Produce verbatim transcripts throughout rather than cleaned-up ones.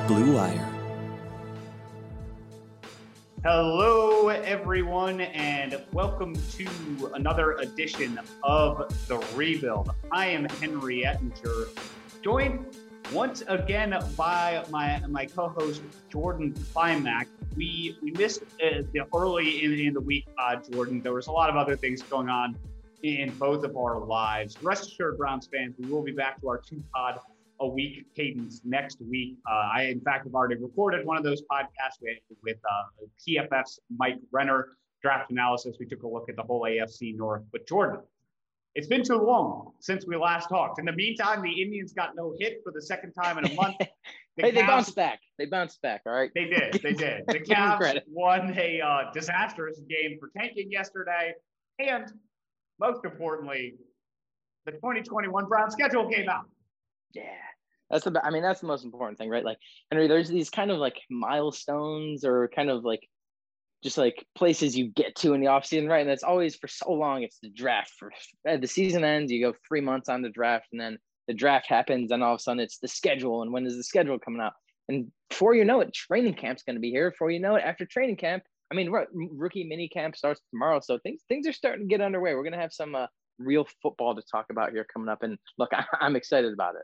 Blue Wire. Hello, everyone, and welcome to another edition of The Rebuild. I am Henry Ettinger, joined once again by my my co-host, Jordan Climack. We we missed uh, the early in, in the week, uh, Jordan. There was a lot of other things going on in both of our lives. Rest assured, Browns fans, we will be back to our two-pod a week cadence next week. Uh, I, in fact, have already recorded one of those podcasts with, with uh, P F F's Mike Renner, draft analysis. We took a look at the whole A F C North. But Jordan, it's been too long since we last talked. In the meantime, the Indians got no hit for the second time in a month. The hey, Cavs, they bounced back. They bounced back, all right? They did. They did. The Cavs won a uh, disastrous game for tanking yesterday. And most importantly, the twenty twenty-one Browns schedule came out. Yeah, that's the, I mean, that's the most important thing, right? Like, Henry, there's these kind of like milestones or kind of like just like places you get to in the offseason, right? And that's always for so long, it's the draft. For the season ends, you go three months on the draft, and then the draft happens, and all of a sudden it's the schedule. And when is the schedule coming out? And before you know it, training camp's going to be here. Before you know it, after training camp, I mean, rookie mini camp starts tomorrow. So things things are starting to get underway. We're going to have some uh, real football to talk about here coming up. And look, I, I'm excited about it.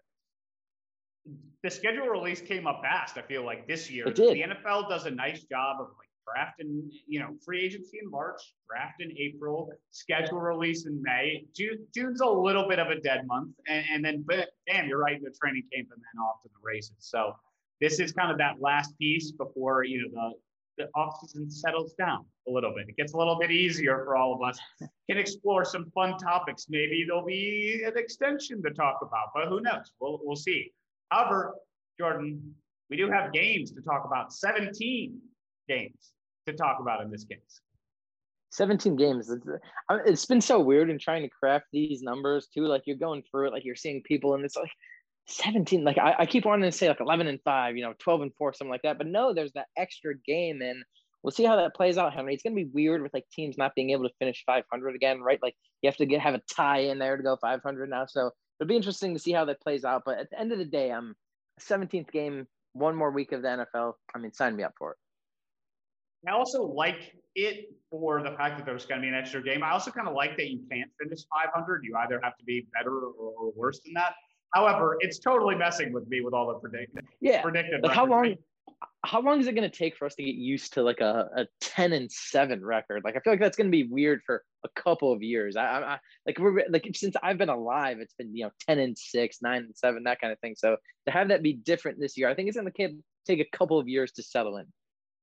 The schedule release came up fast, I feel like, this year. It did. The N F L does a nice job of like drafting, you know, free agency in March, draft in April, schedule release in May. June, June's a little bit of a dead month. And, and then, but damn, you're right, in the training camp and then off to the races. So this is kind of that last piece before, you know, the, the offseason settles down a little bit. It gets a little bit easier for all of us. Can explore some fun topics. Maybe there'll be an extension to talk about, but who knows? We'll, we'll see. However, Jordan, we do have games to talk about, seventeen games to talk about in this case. seventeen games. It's, it's been so weird in trying to craft these numbers too. Like you're going through it, like you're seeing people and it's like seventeen. Like I, I keep wanting to say like eleven and five, you know, twelve and four, something like that. But no, there's that extra game and we'll see how that plays out, Henry. It's going to be weird with like teams not being able to finish five hundred again, right? Like you have to get have a tie in there to go five hundred now. So it'll be interesting to see how that plays out. But at the end of the day, I'm seventeenth game, one more week of the N F L. I mean, sign me up for it. I also like it for the fact that there's going to be an extra game. I also kind of like that you can't finish five hundred. You either have to be better or, or worse than that. However, it's totally messing with me with all the predicted. Yeah. Predicted like how long? Right? How long is it going to take for us to get used to like a, a ten and seven record? Like, I feel like that's going to be weird for a couple of years. I, I like we're like, since I've been alive, it's been, you know, ten and six, nine and seven, that kind of thing. So to have that be different this year, I think it's going to take a couple of years to settle in.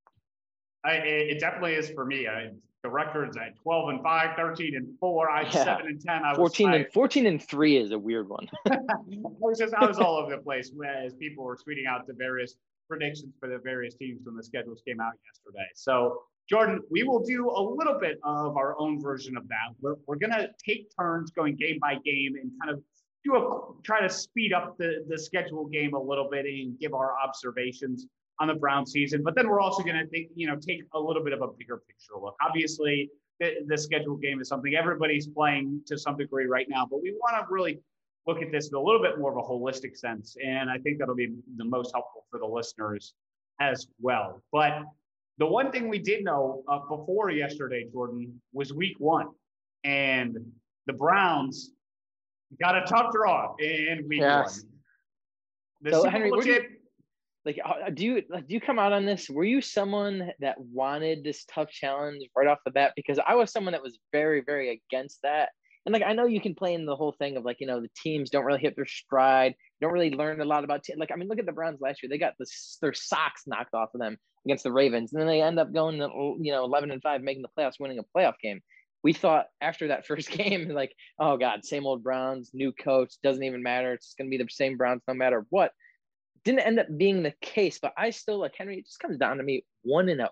I, it definitely is for me. I, the record's at twelve and five, thirteen and four. I yeah. seven and ten. I was fourteen I, and fourteen and three is a weird one. I was just, I was all over the place as people were tweeting out the various predictions for the various teams when the schedules came out yesterday. So, Jordan, we will do a little bit of our own version of that. We're, we're going to take turns going game by game and kind of do a try to speed up the, the schedule game a little bit and give our observations on the Brown season. But then we're also going to think, you know, take a little bit of a bigger picture look. Obviously, the, the schedule game is something everybody's playing to some degree right now, but we want to really look at this in a little bit more of a holistic sense. And I think that'll be the most helpful for the listeners as well. But the one thing we did know uh, before yesterday, Jordan, was week one. And the Browns got a tough draw in week yes. one. The so, Super Henry, Bowl champ- like, do you, like, do you come out on this? Were you someone that wanted this tough challenge right off the bat? Because I was someone that was very, very against that. And like, I know you can play in the whole thing of like, you know, the teams don't really hit their stride. You don't really learn a lot about te- like, I mean, look at the Browns last year. They got the, their socks knocked off of them against the Ravens. And then they end up going, you know, eleven and five, making the playoffs, winning a playoff game. We thought after that first game, like, oh God, same old Browns, new coach, doesn't even matter. It's going to be the same Browns no matter what. Didn't end up being the case, but I still, like, Henry, it just comes down to me one and oh.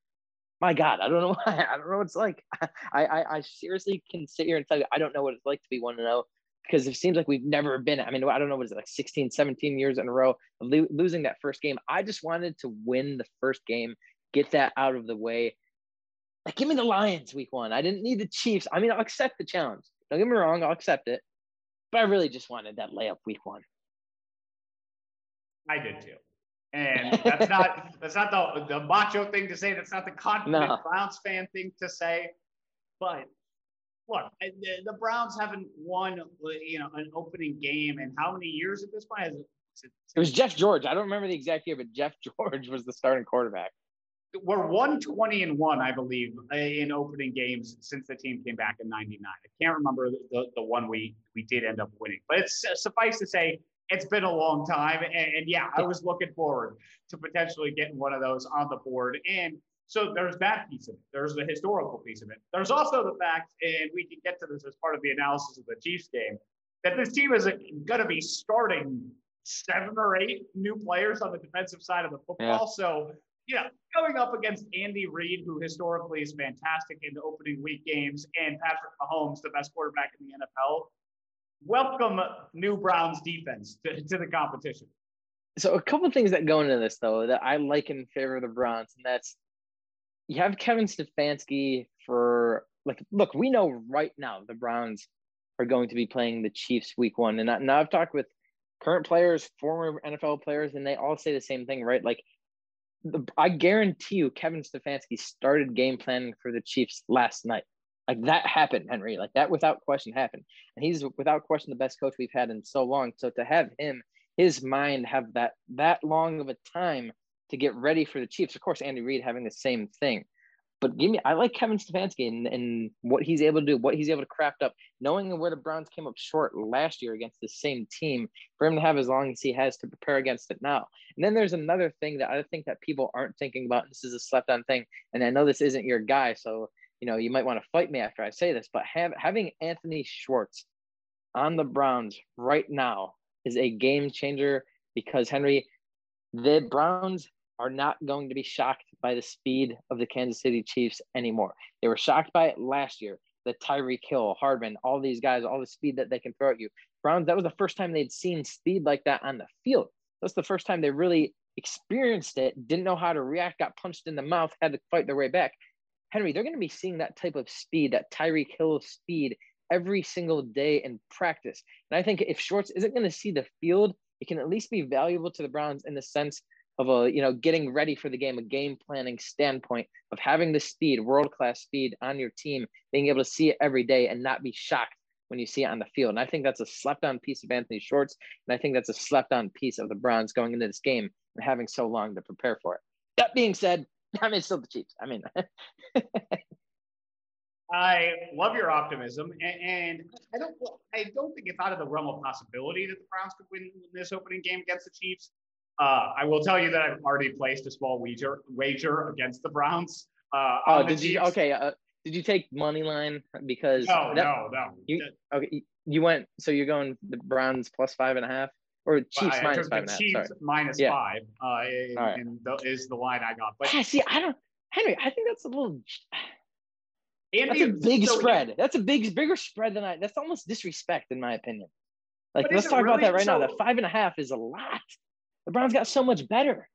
My God, I don't know why. I don't know what it's like. I, I, I seriously can sit here and tell you, I don't know what it's like to be one and oh because it seems like we've never been. I mean, I don't know what is it, like sixteen, seventeen years in a row of lo- losing that first game. I just wanted to win the first game, get that out of the way. Like, give me the Lions week one. I didn't need the Chiefs. I mean, I'll accept the challenge. Don't get me wrong, I'll accept it. But I really just wanted that layup week one. I did too. And that's not that's not the, the macho thing to say. That's not the confident No. Browns fan thing to say. But look, the, the Browns haven't won, you know, an opening game in how many years at this point? Has it, it, it was Jeff George. I don't remember the exact year, but Jeff George was the starting quarterback. We're one twenty and one, I believe, in opening games since the team came back in ninety-nine. I can't remember the, the one we, we did end up winning. But it's uh, suffice to say, it's been a long time. And, and yeah, I was looking forward to potentially getting one of those on the board. And so there's that piece of it. There's the historical piece of it. There's also the fact, and we can get to this as part of the analysis of the Chiefs game, that this team is going to be starting seven or eight new players on the defensive side of the football. Yeah. So, you know, going up against Andy Reid, who historically is fantastic in the opening week games, and Patrick Mahomes, the best quarterback in the N F L, welcome new Browns defense to, to the competition. So a couple of things that go into this, though, that I like in favor of the Browns, and that's you have Kevin Stefanski for, like, look, we know right now the Browns are going to be playing the Chiefs week one. And now I've talked with current players, former N F L players, and they all say the same thing, right? Like, the, I guarantee you Kevin Stefanski started game planning for the Chiefs last night. Like, that happened, Henry. Like, that without question happened. And he's without question the best coach we've had in so long. So to have him, his mind have that that long of a time to get ready for the Chiefs. Of course, Andy Reid having the same thing. But give me, I like Kevin Stefanski and, and what he's able to do, what he's able to craft up, knowing where the Browns came up short last year against the same team, for him to have as long as he has to prepare against it now. And then there's another thing that I think that people aren't thinking about. This is a slept on thing. And I know this isn't your guy, so, you know, you might want to fight me after I say this, but have, having Anthony Schwartz on the Browns right now is a game changer because, Henry, the Browns are not going to be shocked by the speed of the Kansas City Chiefs anymore. They were shocked by it last year. The Tyreek Hill, Hardman, all these guys, all the speed that they can throw at you. Browns, that was the first time they'd seen speed like that on the field. That's the first time they really experienced it, didn't know how to react, got punched in the mouth, had to fight their way back. Henry, they're going to be seeing that type of speed, that Tyreek Hill speed, every single day in practice. And I think if Schwartz isn't going to see the field, it can at least be valuable to the Browns in the sense of a, you know, getting ready for the game, a game planning standpoint of having the speed, world-class speed on your team, being able to see it every day and not be shocked when you see it on the field. And I think that's a slept-on piece of Anthony Schwartz, and I think that's a slept-on piece of the Browns going into this game and having so long to prepare for it. That being said, I mean, still the Chiefs. I mean, I love your optimism, and, and I don't, I don't think it's out of the realm of possibility that the Browns could win this opening game against the Chiefs. Uh, I will tell you that I've already placed a small wager wager against the Browns. Uh, oh, did you? Okay, uh, did you take money line because? No, that, no, no. You, okay, you went. So you're going the Browns plus five and a half, or Chiefs I minus took five the and a half. Chiefs Sorry. minus yeah. five. Uh, and, right. and the, is the line I got. But yeah, see, I don't, Henry. I think that's a little. Andy, that's a big so spread. That's a big, bigger spread than I. That's almost disrespect, in my opinion. Like, let's talk really? about that right so, now. That five and a half is a lot. The Browns got so much better.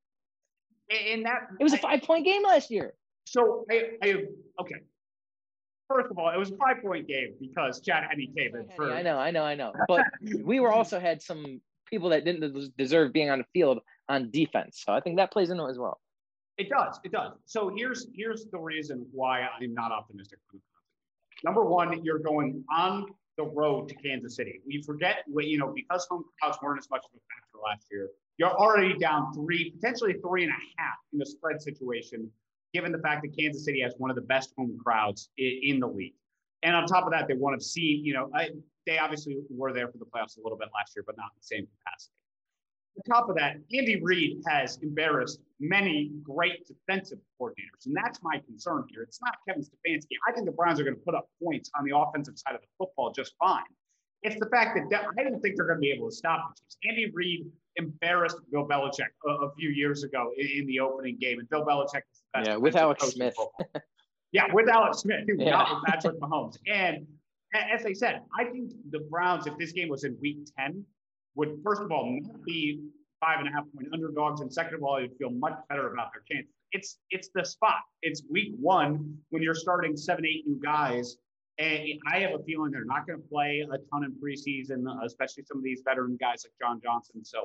And that it was a five-point game last year. So I, I okay. First of all, it was a five-point game because Chad Henne came in for. I know, I know, I know. But we were also had some people that didn't deserve being on the field on defense. So I think that plays into it as well. It does. It does. So here's here's the reason why I'm not optimistic. Number one, you're going on the road to Kansas City. We forget, you know, because home crowds weren't as much of a factor last year, you're already down three, potentially three and a half in a spread situation, given the fact that Kansas City has one of the best home crowds in, in the league. And on top of that, they want to see, you know, I, they obviously were there for the playoffs a little bit last year, but not in the same capacity. On top of that, Andy Reid has embarrassed many great defensive coordinators, and that's my concern here. It's not Kevin Stefanski. I think the Browns are going to put up points on the offensive side of the football just fine. It's the fact that I don't think they're going to be able to stop the Chiefs. Andy Reid embarrassed Bill Belichick a, a few years ago in, in the opening game, and Bill Belichick is the best. Yeah, with Alex Smith. yeah, with Alex Smith, too, yeah. not with Patrick Mahomes. And as I said, I think the Browns, if this game was in week ten, would, first of all, not be five and a half point underdogs, and second of all, you'd feel much better about their chances. It's it's the spot. It's week one when you're starting seven, eight new guys, and I have a feeling they're not going to play a ton in preseason, especially some of these veteran guys like John Johnson. So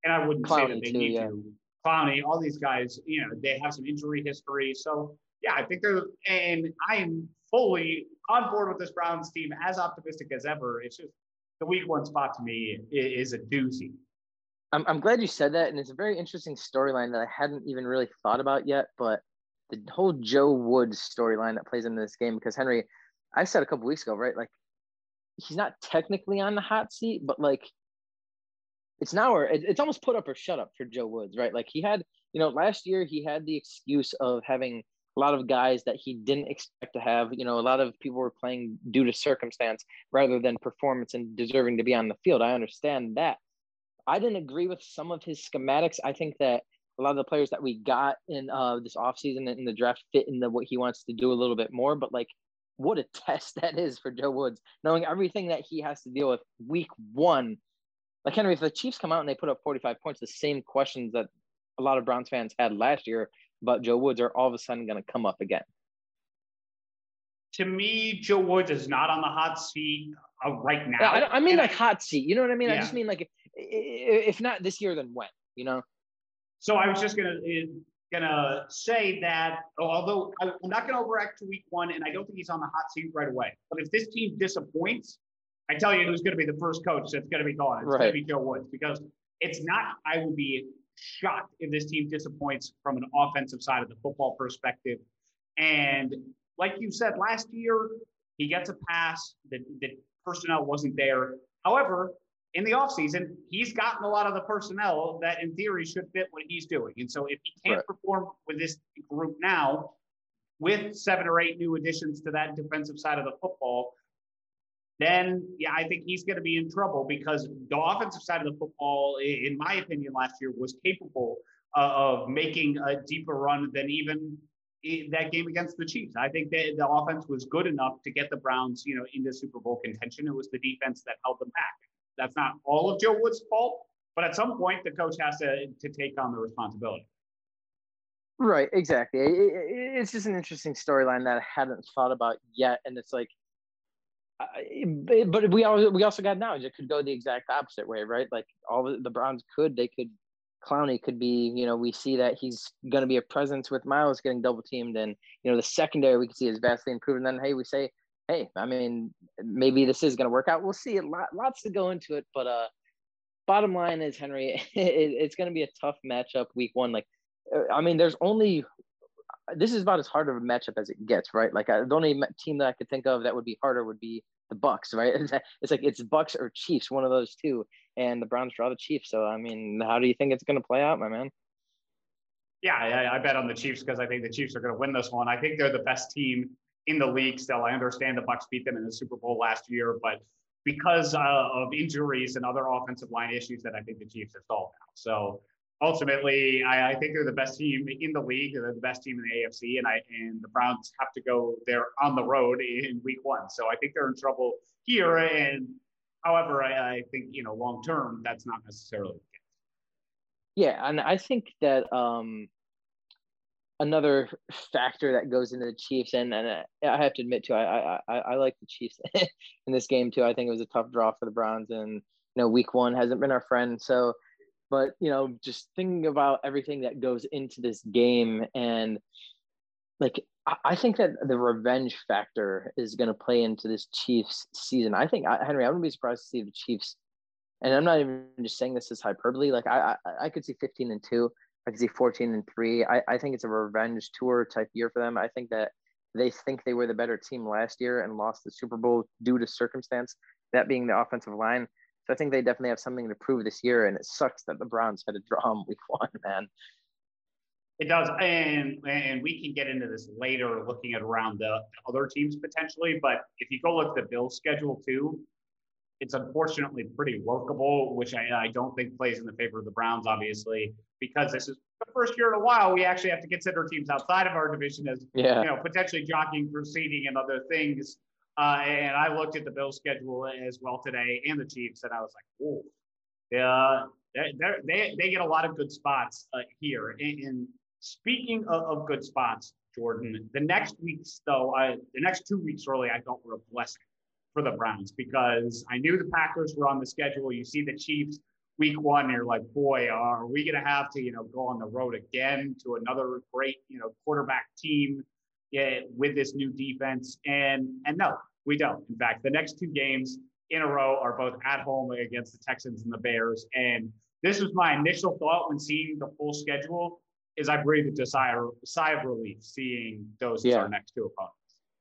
and I wouldn't say that Clowney they too, need yeah. to. Clowney, all these guys, you know, they have some injury history. So, yeah, I think they're, and I am fully on board with this Browns team, as optimistic as ever. It's just the week one spot to me is a doozy. I'm, I'm glad you said that. And it's a very interesting storyline that I hadn't even really thought about yet. But the whole Joe Woods storyline that plays into this game, because Henry, I said a couple weeks ago, right? Like, he's not technically on the hot seat, but like, it's now or it's almost put up or shut up for Joe Woods, right? Like he had, you know, last year he had the excuse of having a lot of guys that he didn't expect to have. You know, a lot of people were playing due to circumstance rather than performance and deserving to be on the field. I understand that. I didn't agree with some of his schematics. I think that a lot of the players that we got in uh, this offseason and in the draft fit in the what he wants to do a little bit more. But like, what a test that is for Joe Woods, knowing everything that he has to deal with week one. Like, Henry, if the Chiefs come out and they put up forty-five points, the same questions that a lot of Browns fans had last year about Joe Woods are all of a sudden going to come up again. To me, Joe Woods is not on the hot seat uh, right now. I, I mean, and like I, hot seat. You know what I mean? Yeah. I just mean like, if not this year, then when? You know? So I was just gonna gonna say that, although I'm not gonna overact to week one, and I don't think he's on the hot seat right away. But if this team disappoints, I tell you who's going to be the first coach that's going to be gone. It's right. going to be Joe Woods, because it's not, I would be shocked if this team disappoints from an offensive side of the football perspective. And like you said, last year, he gets a pass. The, the personnel wasn't there. However, in the offseason, he's gotten a lot of the personnel that in theory should fit what he's doing. And so if he can't right. perform with this group now, with seven or eight new additions to that defensive side of the football, then, yeah, I think he's going to be in trouble, because the offensive side of the football, in my opinion, last year was capable of making a deeper run than even that game against the Chiefs. I think that the offense was good enough to get the Browns, you know, into Super Bowl contention. It was the defense that held them back. That's not all of Joe Woods' fault, but at some point, the coach has to, to take on the responsibility. Right, exactly. It, it, it's just an interesting storyline that I hadn't thought about yet, and it's like, Uh, but we also we also got knowledge it could go the exact opposite way, right? Like all the Browns could they could Clowney could be, you know, we see that he's going to be a presence with Miles getting double teamed, and you know the secondary we can see is vastly improved. And then hey, we say, hey, I mean, maybe this is going to work out. We'll see. A lot, lots to go into it, but uh, bottom line is, Henry, it, it's going to be a tough matchup week one. Like, I mean, there's only. This is about as hard of a matchup as it gets, right? Like uh, the only team that I could think of that would be harder would be the Bucks, right? It's like it's Bucks or Chiefs, one of those two, and the Browns draw the Chiefs. So I mean, how do you think it's going to play out, my man? Yeah, I, I bet on the Chiefs, because I think the Chiefs are going to win this one. I think they're the best team in the league still. I understand the Bucks beat them in the Super Bowl last year, but because uh, of injuries and other offensive line issues, that I think the Chiefs have solved now. So. Ultimately, I, I think they're the best team in the league. They're the best team in the A F C, and I and the Browns have to go there on the road in week one. So I think they're in trouble here. And however, I, I think you know long term that's not necessarily the case. Yeah, and I think that um, another factor that goes into the Chiefs, and and I have to admit too, I I I like the Chiefs in this game too. I think it was a tough draw for the Browns, and you know week one hasn't been our friend, so. But, you know, just thinking about everything that goes into this game, and like, I think that the revenge factor is going to play into this Chiefs season. I think, Henry, I wouldn't be surprised to see the Chiefs, and I'm not even just saying this as hyperbole. Like, I, I, I could see fifteen and two. I could see fourteen and three. I, I think it's a revenge tour type year for them. I think that they think they were the better team last year and lost the Super Bowl due to circumstance, that being the offensive line. So I think they definitely have something to prove this year, and it sucks that the Browns had to draw them week one, man. It does, and and we can get into this later, looking at around the other teams potentially. But if you go look at the Bills' schedule too, it's unfortunately pretty workable, which I, I don't think plays in the favor of the Browns, obviously, because this is the first year in a while we actually have to consider teams outside of our division as yeah. you know potentially jockeying for seeding and other things. Uh, and I looked at the Bills' schedule as well today, and the Chiefs, and I was like, "Oh, yeah, they they they get a lot of good spots uh, here." And, and speaking of, of good spots, Jordan, the next weeks though, I, the next two weeks really, I thought were a blessing for the Browns, because I knew the Packers were on the schedule. You see the Chiefs week one, you're like, boy, are we going to have to, you know, go on the road again to another great, you know, quarterback team, yeah, with this new defense? And and no, we don't. In fact, the next two games in a row are both at home against the Texans and the Bears. And this was my initial thought when seeing the full schedule, is I breathed a sigh of, sigh of relief seeing those as Yeah. our next two opponents.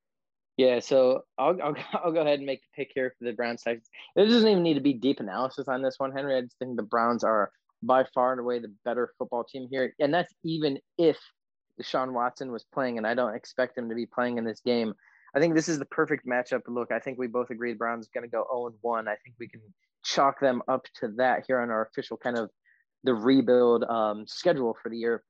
Yeah, so I'll, I'll I'll go ahead and make the pick here for the Browns. Texans. There doesn't even need to be deep analysis on this one, Henry. I just think the Browns are by far and away the better football team here, and that's even if Deshaun Watson was playing, and I don't expect him to be playing in this game. I think this is the perfect matchup. Look, I think we both agree the Browns are going to go oh and one. I think we can chalk them up to that here on our official kind of the rebuild um, schedule for the year.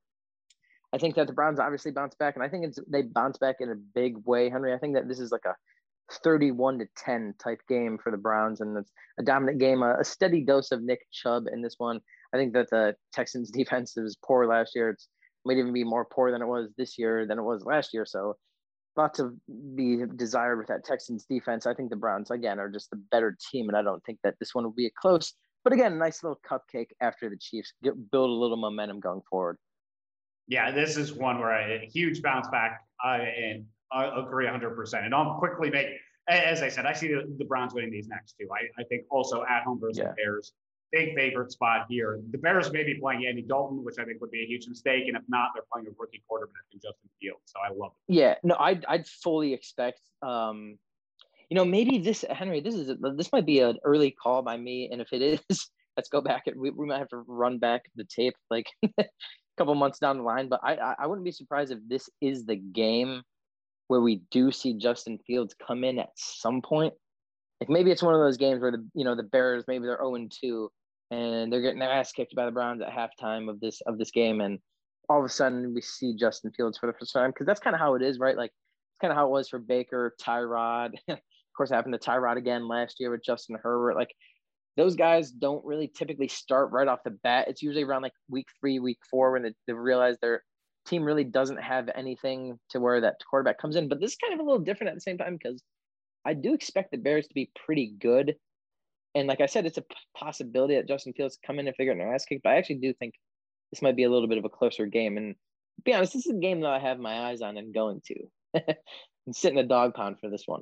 I think that the Browns obviously bounce back, and I think it's they bounce back in a big way, Henry. I think that this is like a thirty-one to ten type game for the Browns, and it's a dominant game, a, a steady dose of Nick Chubb in this one. I think that the Texans defense was poor last year. It's might even be more poor than it was this year than it was last year. So lots of be desired with that Texans defense. I think the Browns, again, are just the better team, and I don't think that this one will be a close. But again, a nice little cupcake after the Chiefs get, build a little momentum going forward. Yeah, this is one where I, a huge bounce back, uh, and I agree one hundred percent. And I'll quickly make, as I said, I see the, the Browns winning these next two. I, I think also at home versus yeah. the Bears, big favorite spot here. The Bears may be playing Andy Dalton, which I think would be a huge mistake. And if not, they're playing a rookie quarterback in Justin Fields. So I love it. Yeah, no, I'd, I'd fully expect, um, you know, maybe this, Henry, this is, a, this might be an early call by me. And if it is, let's go back and we, we might have to run back the tape like a couple months down the line. But I, I wouldn't be surprised if this is the game where we do see Justin Fields come in at some point. Like maybe it's one of those games where the, you know, the Bears, maybe they're oh and two and they're getting their ass kicked by the Browns at halftime of this, of this game. And all of a sudden we see Justin Fields for the first time. Cause that's kind of how it is, right? Like it's kind of how it was for Baker, Tyrod. Of course, it happened to Tyrod again last year with Justin Herbert. Like those guys don't really typically start right off the bat. It's usually around like week three, week four when they, they realize their team really doesn't have anything to where that quarterback comes in. But this is kind of a little different at the same time because I do expect the Bears to be pretty good. And like I said, it's a possibility that Justin Fields come in and figure out an ass kick. But I actually do think this might be a little bit of a closer game. And to be honest, this is a game that I have my eyes on and going to. I'm sitting a dog pound for this one.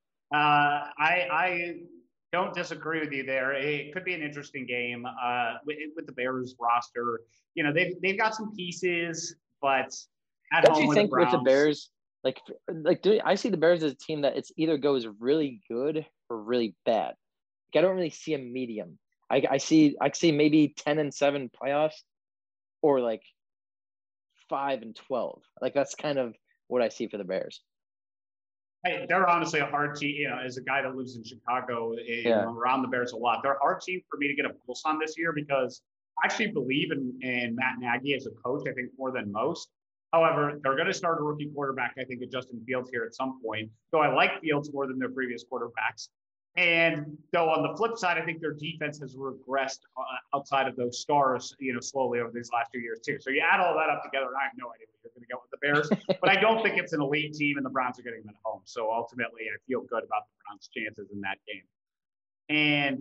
Uh, I I don't disagree with you there. It could be an interesting game uh, with, with the Bears roster. You know, they've they've got some pieces, but at don't home you with think the Browns, with the Bears, like like do, I see the Bears as a team that it's either goes really good or really bad. Like, I don't really see a medium. I, I see I see maybe ten and seven playoffs, or like five and twelve. Like that's kind of what I see for the Bears. Hey, they're honestly a hard team. You know, as a guy that lives in Chicago, and yeah. around the Bears a lot, they're a hard team for me to get a pulse on this year because I actually believe in, in Matt Nagy as a coach. I think more than most. However, they're going to start a rookie quarterback. I think at Justin Fields here at some point. Though I like Fields more than their previous quarterbacks. And though on the flip side, I think their defense has regressed uh, outside of those stars, you know, slowly over these last few years too. So you add all that up together, and I have no idea what you're going to get with the Bears. But I don't think it's an elite team, and the Browns are getting them at home. So ultimately, I feel good about the Browns' chances in that game. And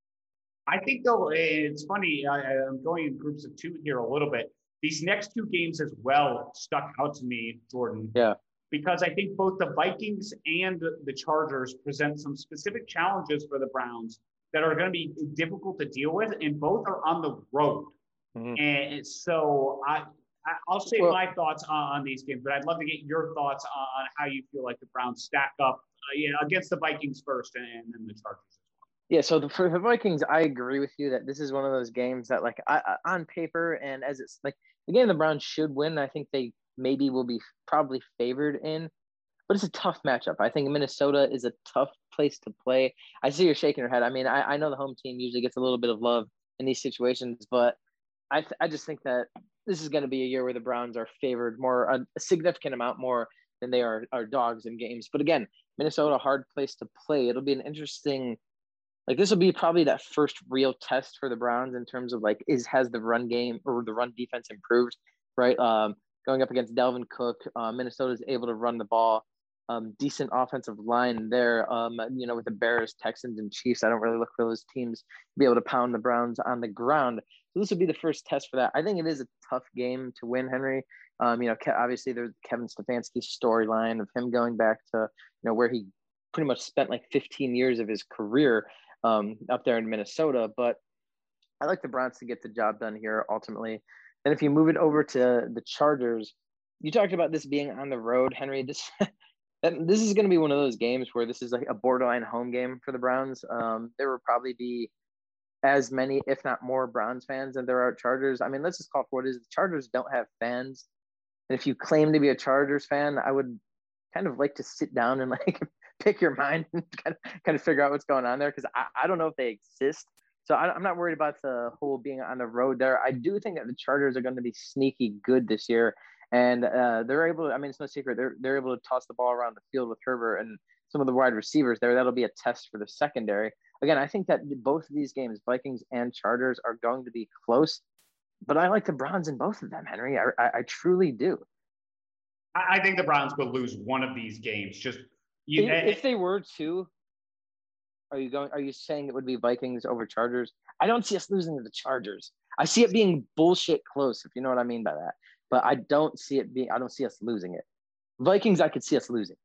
I think, though, it's funny. I, I'm going in groups of two here a little bit. These next two games as well stuck out to me, Jordan. Yeah. Because I think both the Vikings and the Chargers present some specific challenges for the Browns that are going to be difficult to deal with, and both are on the road. Mm-hmm. And so I, I'll say well, my thoughts on, on these games, but I'd love to get your thoughts on how you feel like the Browns stack up uh, you know, against the Vikings first and, and then the Chargers. Yeah, so the, for the Vikings, I agree with you that this is one of those games that, like, I, I, on paper and as it's like the game the Browns should win. I think they maybe will be probably favored in, but it's a tough matchup. I think Minnesota is a tough place to play. I see you're shaking your head. I mean, I, I know the home team usually gets a little bit of love in these situations, but I th- I just think that this is going to be a year where the Browns are favored more, a, a significant amount more than they are, are dogs in games. But again, Minnesota, hard place to play. It'll be an interesting. Like this will be probably that first real test for the Browns in terms of like, is has the run game or the run defense improved, right? Um, going up against Dalvin Cook, uh, Minnesota is able to run the ball. um, decent offensive line there. Um, you know, with the Bears, Texans, and Chiefs, I don't really look for those teams to be able to pound the Browns on the ground. So this would be the first test for that. I think it is a tough game to win, Henry. Um, you know, obviously there's Kevin Stefanski's storyline of him going back to, you know, where he pretty much spent like fifteen years of his career um, up there in Minnesota. But I like the Browns to get the job done here ultimately. And if you move it over to the Chargers, you talked about this being on the road, Henry. This and this is going to be one of those games where this is like a borderline home game for the Browns. Um, there will probably be as many, if not more, Browns fans than there are Chargers. I mean, let's just call it for what it is. The Chargers don't have fans. And if you claim to be a Chargers fan, I would kind of like to sit down and like pick your mind and kind of, kind of figure out what's going on there. Cause I, I don't know if they exist. So I, I'm not worried about the whole being on the road there. I do think that the Chargers are going to be sneaky good this year. And uh, they're able to, I mean, it's no secret. They're, they're able to toss the ball around the field with Herbert and some of the wide receivers there. That'll be a test for the secondary. Again, I think that both of these games, Vikings and Chargers, are going to be close. But I like the Browns in both of them, Henry. I, I, I truly do. I think the Browns will lose one of these games. Just you, if, if they were to, are you going? Are you saying it would be Vikings over Chargers? I don't see us losing to the Chargers. I see it being bullshit close, if you know what I mean by that. But I don't see it being. I don't see us losing it. Vikings, I could see us losing.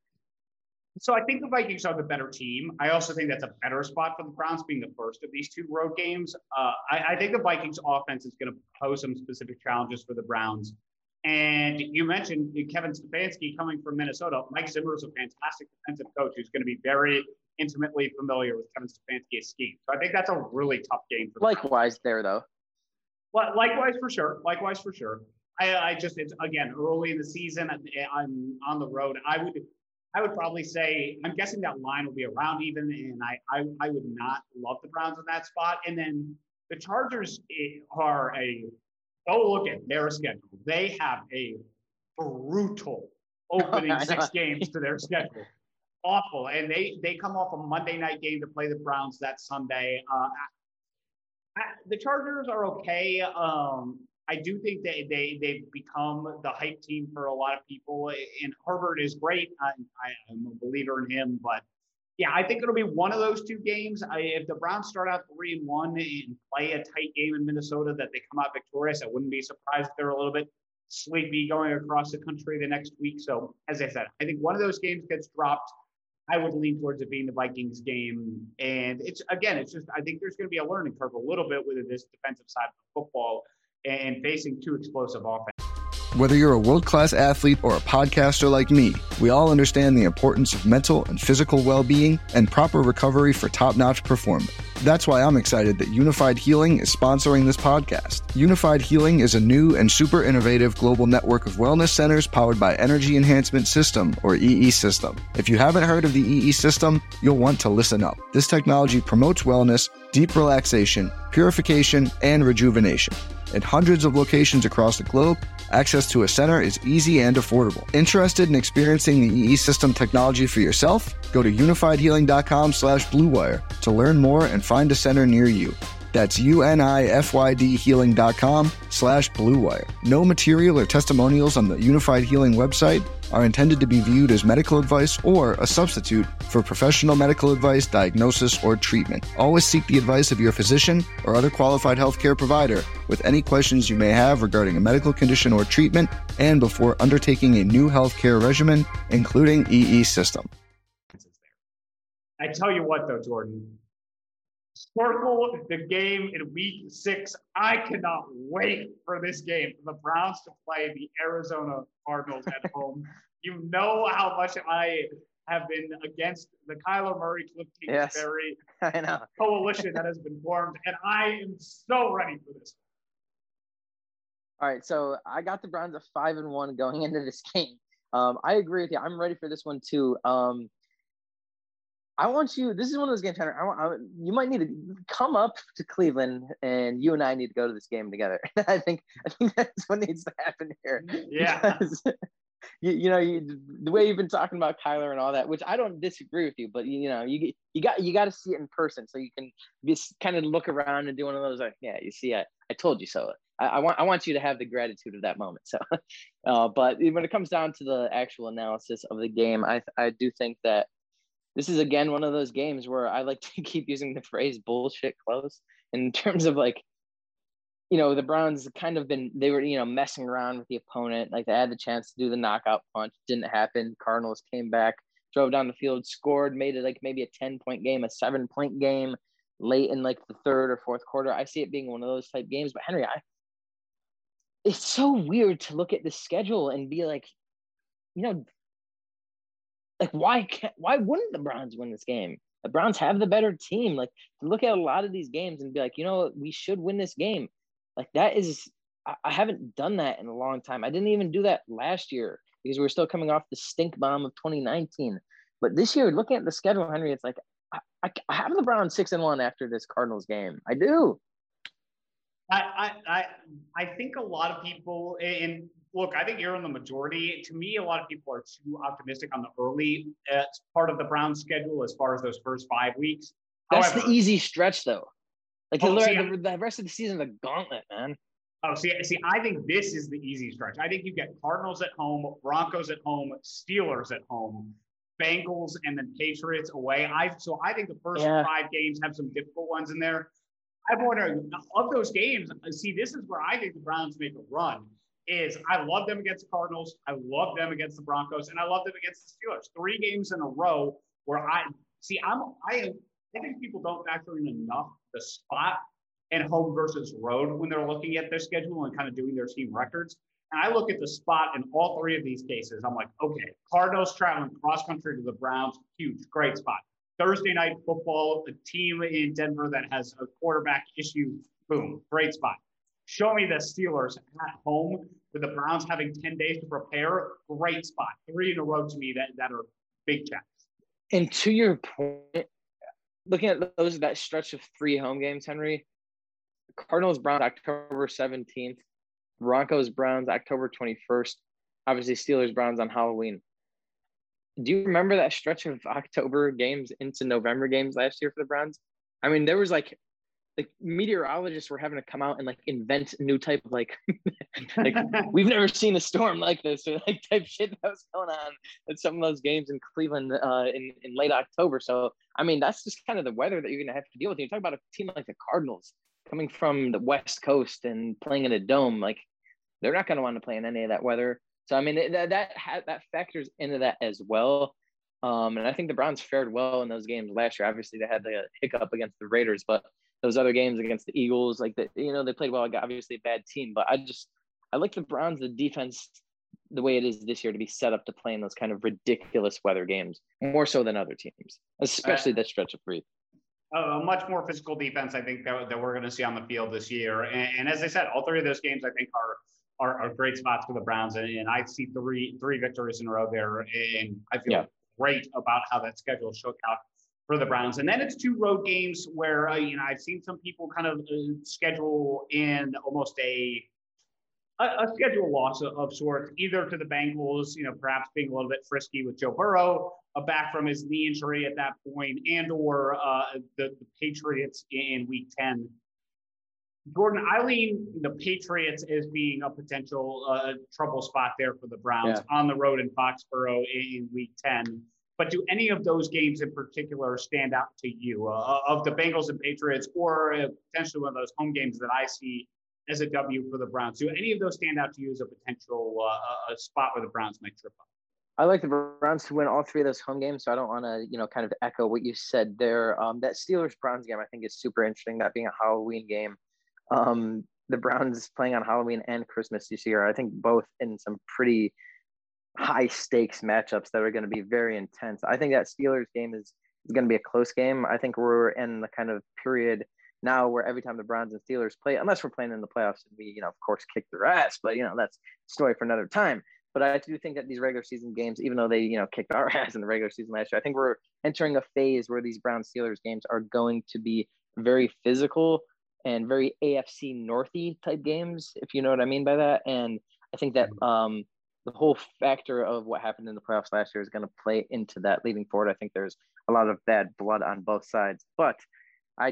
So I think the Vikings are the better team. I also think that's a better spot for the Browns being the first of these two road games. Uh, I, I think the Vikings offense is going to pose some specific challenges for the Browns. And you mentioned Kevin Stefanski coming from Minnesota. Mike Zimmer is a fantastic defensive coach who's going to be very intimately familiar with Kevin Stefanski's scheme. So I think that's a really tough game for the Likewise Browns. there, though. Well, likewise for sure. Likewise for sure. I, I just, it's again, early in the season. I'm on the road. I would I would probably say, I'm guessing that line will be around even, and I, I, I would not love the Browns in that spot. And then the Chargers are a, oh, look at their schedule. They have a brutal opening six games to their schedule. Awful. And they, they come off a Monday night game to play the Browns that Sunday. Uh, I, the Chargers are okay. Um, I do think they, they, they've become the hype team for a lot of people. And Herbert is great. I, I, I'm a believer in him. But, yeah, I think it'll be one of those two games. I, if the Browns start out three and one and play a tight game in Minnesota that they come out victorious, I wouldn't be surprised if they're a little bit sleepy going across the country the next week. So, as I said, I think one of those games gets dropped. I would lean towards it being the Vikings game. And it's, again, it's just, I think there's going to be a learning curve a little bit with this defensive side of football and facing two explosive offenses. Whether you're a world-class athlete or a podcaster like me, we all understand the importance of mental and physical well-being and proper recovery for top-notch performance. That's why I'm excited that Unified Healing is sponsoring this podcast. Unified Healing is a new and super innovative global network of wellness centers powered by Energy Enhancement System, or E E System. If you haven't heard of the E E System, you'll want to listen up. This technology promotes wellness, deep relaxation, purification, and rejuvenation. At hundreds of locations across the globe, access to a center is easy and affordable. Interested in experiencing the E E System technology for yourself? Go to unifiedhealing.com slash bluewire to learn more and find a center near you. That's U-N-I-F-Y-D healing.com slash bluewire. No material or testimonials on the Unified Healing website are intended to be viewed as medical advice or a substitute for professional medical advice, diagnosis, or treatment. Always seek the advice of your physician or other qualified healthcare provider with any questions you may have regarding a medical condition or treatment and before undertaking a new healthcare regimen, including E E System. I tell you what, though, Jordan, circle the game in week six. I cannot wait for this game, for the Browns to play the Arizona Cardinals at home. You know how much I have been against the Kyler Murray, Cliff Kingsbury yes, coalition that has been formed, and I am so ready for this. All right, so I got the Browns at five and one going into this game. Um, I agree with you. I'm ready for this one too. Um, I want you. This is one of those games, Tanner. I want. I, you might need to come up to Cleveland, and you and I need to go to this game together. I think. I think that's what needs to happen here. Yeah. Because, you, you know, you, the way you've been talking about Kyler and all that, which I don't disagree with you, but you, you know, you you got you got to see it in person so you can just kind of look around and do one of those like, yeah, you see, I, I told you so. I, I want I want you to have the gratitude of that moment. So, uh, but when it comes down to the actual analysis of the game, I I do think that this is again one of those games where I like to keep using the phrase "bullshit close" in terms of like, you know, the Browns kind of been they were you know messing around with the opponent, like they had the chance to do the knockout punch, didn't happen. Cardinals came back, drove down the field, scored, made it like maybe a ten point game, a seven point game late in like the third or fourth quarter. I see it being one of those type games. But Henry, I it's so weird to look at the schedule and be like, you know, like why can't why wouldn't the Browns win this game? The Browns have the better team. Like to look at a lot of these games and be like, you know, we should win this game. Like that is I, I haven't done that in a long time. I didn't even do that last year because we were still coming off the stink bomb of twenty nineteen. But this year, looking at the schedule, Henry, it's like I, I, I have the Browns six and one after this Cardinals game. I do. I, I I think a lot of people, and look, I think you're in the majority. To me, a lot of people are too optimistic on the early uh, part of the Browns schedule as far as those first five weeks. That's However, the easy stretch, though. Like oh, the, see, the, the rest of the season, the gauntlet, man. Oh, see, see, I think this is the easy stretch. I think you get Cardinals at home, Broncos at home, Steelers at home, Bengals, and then Patriots away. I so I think the first Yeah. five games have some difficult ones in there. I'm wondering, of those games, see, this is where I think the Browns make a run, is I love them against the Cardinals, I love them against the Broncos, and I love them against the Steelers. Three games in a row where I, see, I'm, I, I think people don't factor in enough the spot and home versus road when they're looking at their schedule and kind of doing their team records. And I look at the spot in all three of these cases, I'm like, okay, Cardinals traveling cross-country to the Browns, huge, great spot. Thursday night football, a team in Denver that has a quarterback issue, boom, great spot. Show me the Steelers at home with the Browns having ten days to prepare, great spot. Three in a row to me that, that are big checks. And to your point, looking at those that stretch of three home games, Henry, Cardinals Browns October seventeenth, Broncos Browns October twenty-first, obviously Steelers Browns on Halloween. Do you remember that stretch of October games into November games last year for the Browns? I mean, there was like, like meteorologists were having to come out and like invent new type of like, like we've never seen a storm like this or like type shit that was going on at some of those games in Cleveland uh, in, in late October. So, I mean, that's just kind of the weather that you're going to have to deal with. You talk about a team like the Cardinals coming from the West Coast and playing in a dome, like they're not going to want to play in any of that weather. So, I mean, that that ha- that factors into that as well. Um, and I think the Browns fared well in those games last year. Obviously, they had the hiccup against the Raiders, but those other games against the Eagles, like, the, you know, they played well. Obviously, a bad team. But I just – I like the Browns, the defense, the way it is this year to be set up to play in those kind of ridiculous weather games, more so than other teams, especially uh, that stretch of three. A much more physical defense, I think, that, that we're going to see on the field this year. And, and as I said, all three of those games, I think, are – Are, are great spots for the Browns, and, and I see three three victories in a row there, and I feel yeah. great about how that schedule shook out for the Browns. And then it's two road games where uh, you know I've seen some people kind of uh, schedule in almost a a, a schedule loss of, of sorts, either to the Bengals, you know, perhaps being a little bit frisky with Joe Burrow, uh, back from his knee injury at that point, and or uh, the, the Patriots in Week ten. Jordan, I lean the Patriots as being a potential uh, trouble spot there for the Browns yeah. on the road in Foxborough in Week ten. But do any of those games in particular stand out to you, uh, of the Bengals and Patriots, or uh, potentially one of those home games that I see as a W for the Browns? Do any of those stand out to you as a potential uh, a spot where the Browns might trip up? I like the Browns to win all three of those home games, so I don't want to, you know, kind of echo what you said there. Um, that Steelers-Browns game I think is super interesting, that being a Halloween game. Um, the Browns playing on Halloween and Christmas this year, I think both in some pretty high stakes matchups that are going to be very intense. I think that Steelers game is, is going to be a close game. I think we're in the kind of period now where every time the Browns and Steelers play, unless we're playing in the playoffs, and we, you know, of course, kick their ass, but, you know, that's a story for another time. But I do think that these regular season games, even though they, you know, kicked our ass in the regular season last year, I think we're entering a phase where these Browns Steelers games are going to be very physical and very A F C Northy type games, if you know what I mean by that. And I think that um, the whole factor of what happened in the playoffs last year is going to play into that leading forward. I think there's a lot of bad blood on both sides, but I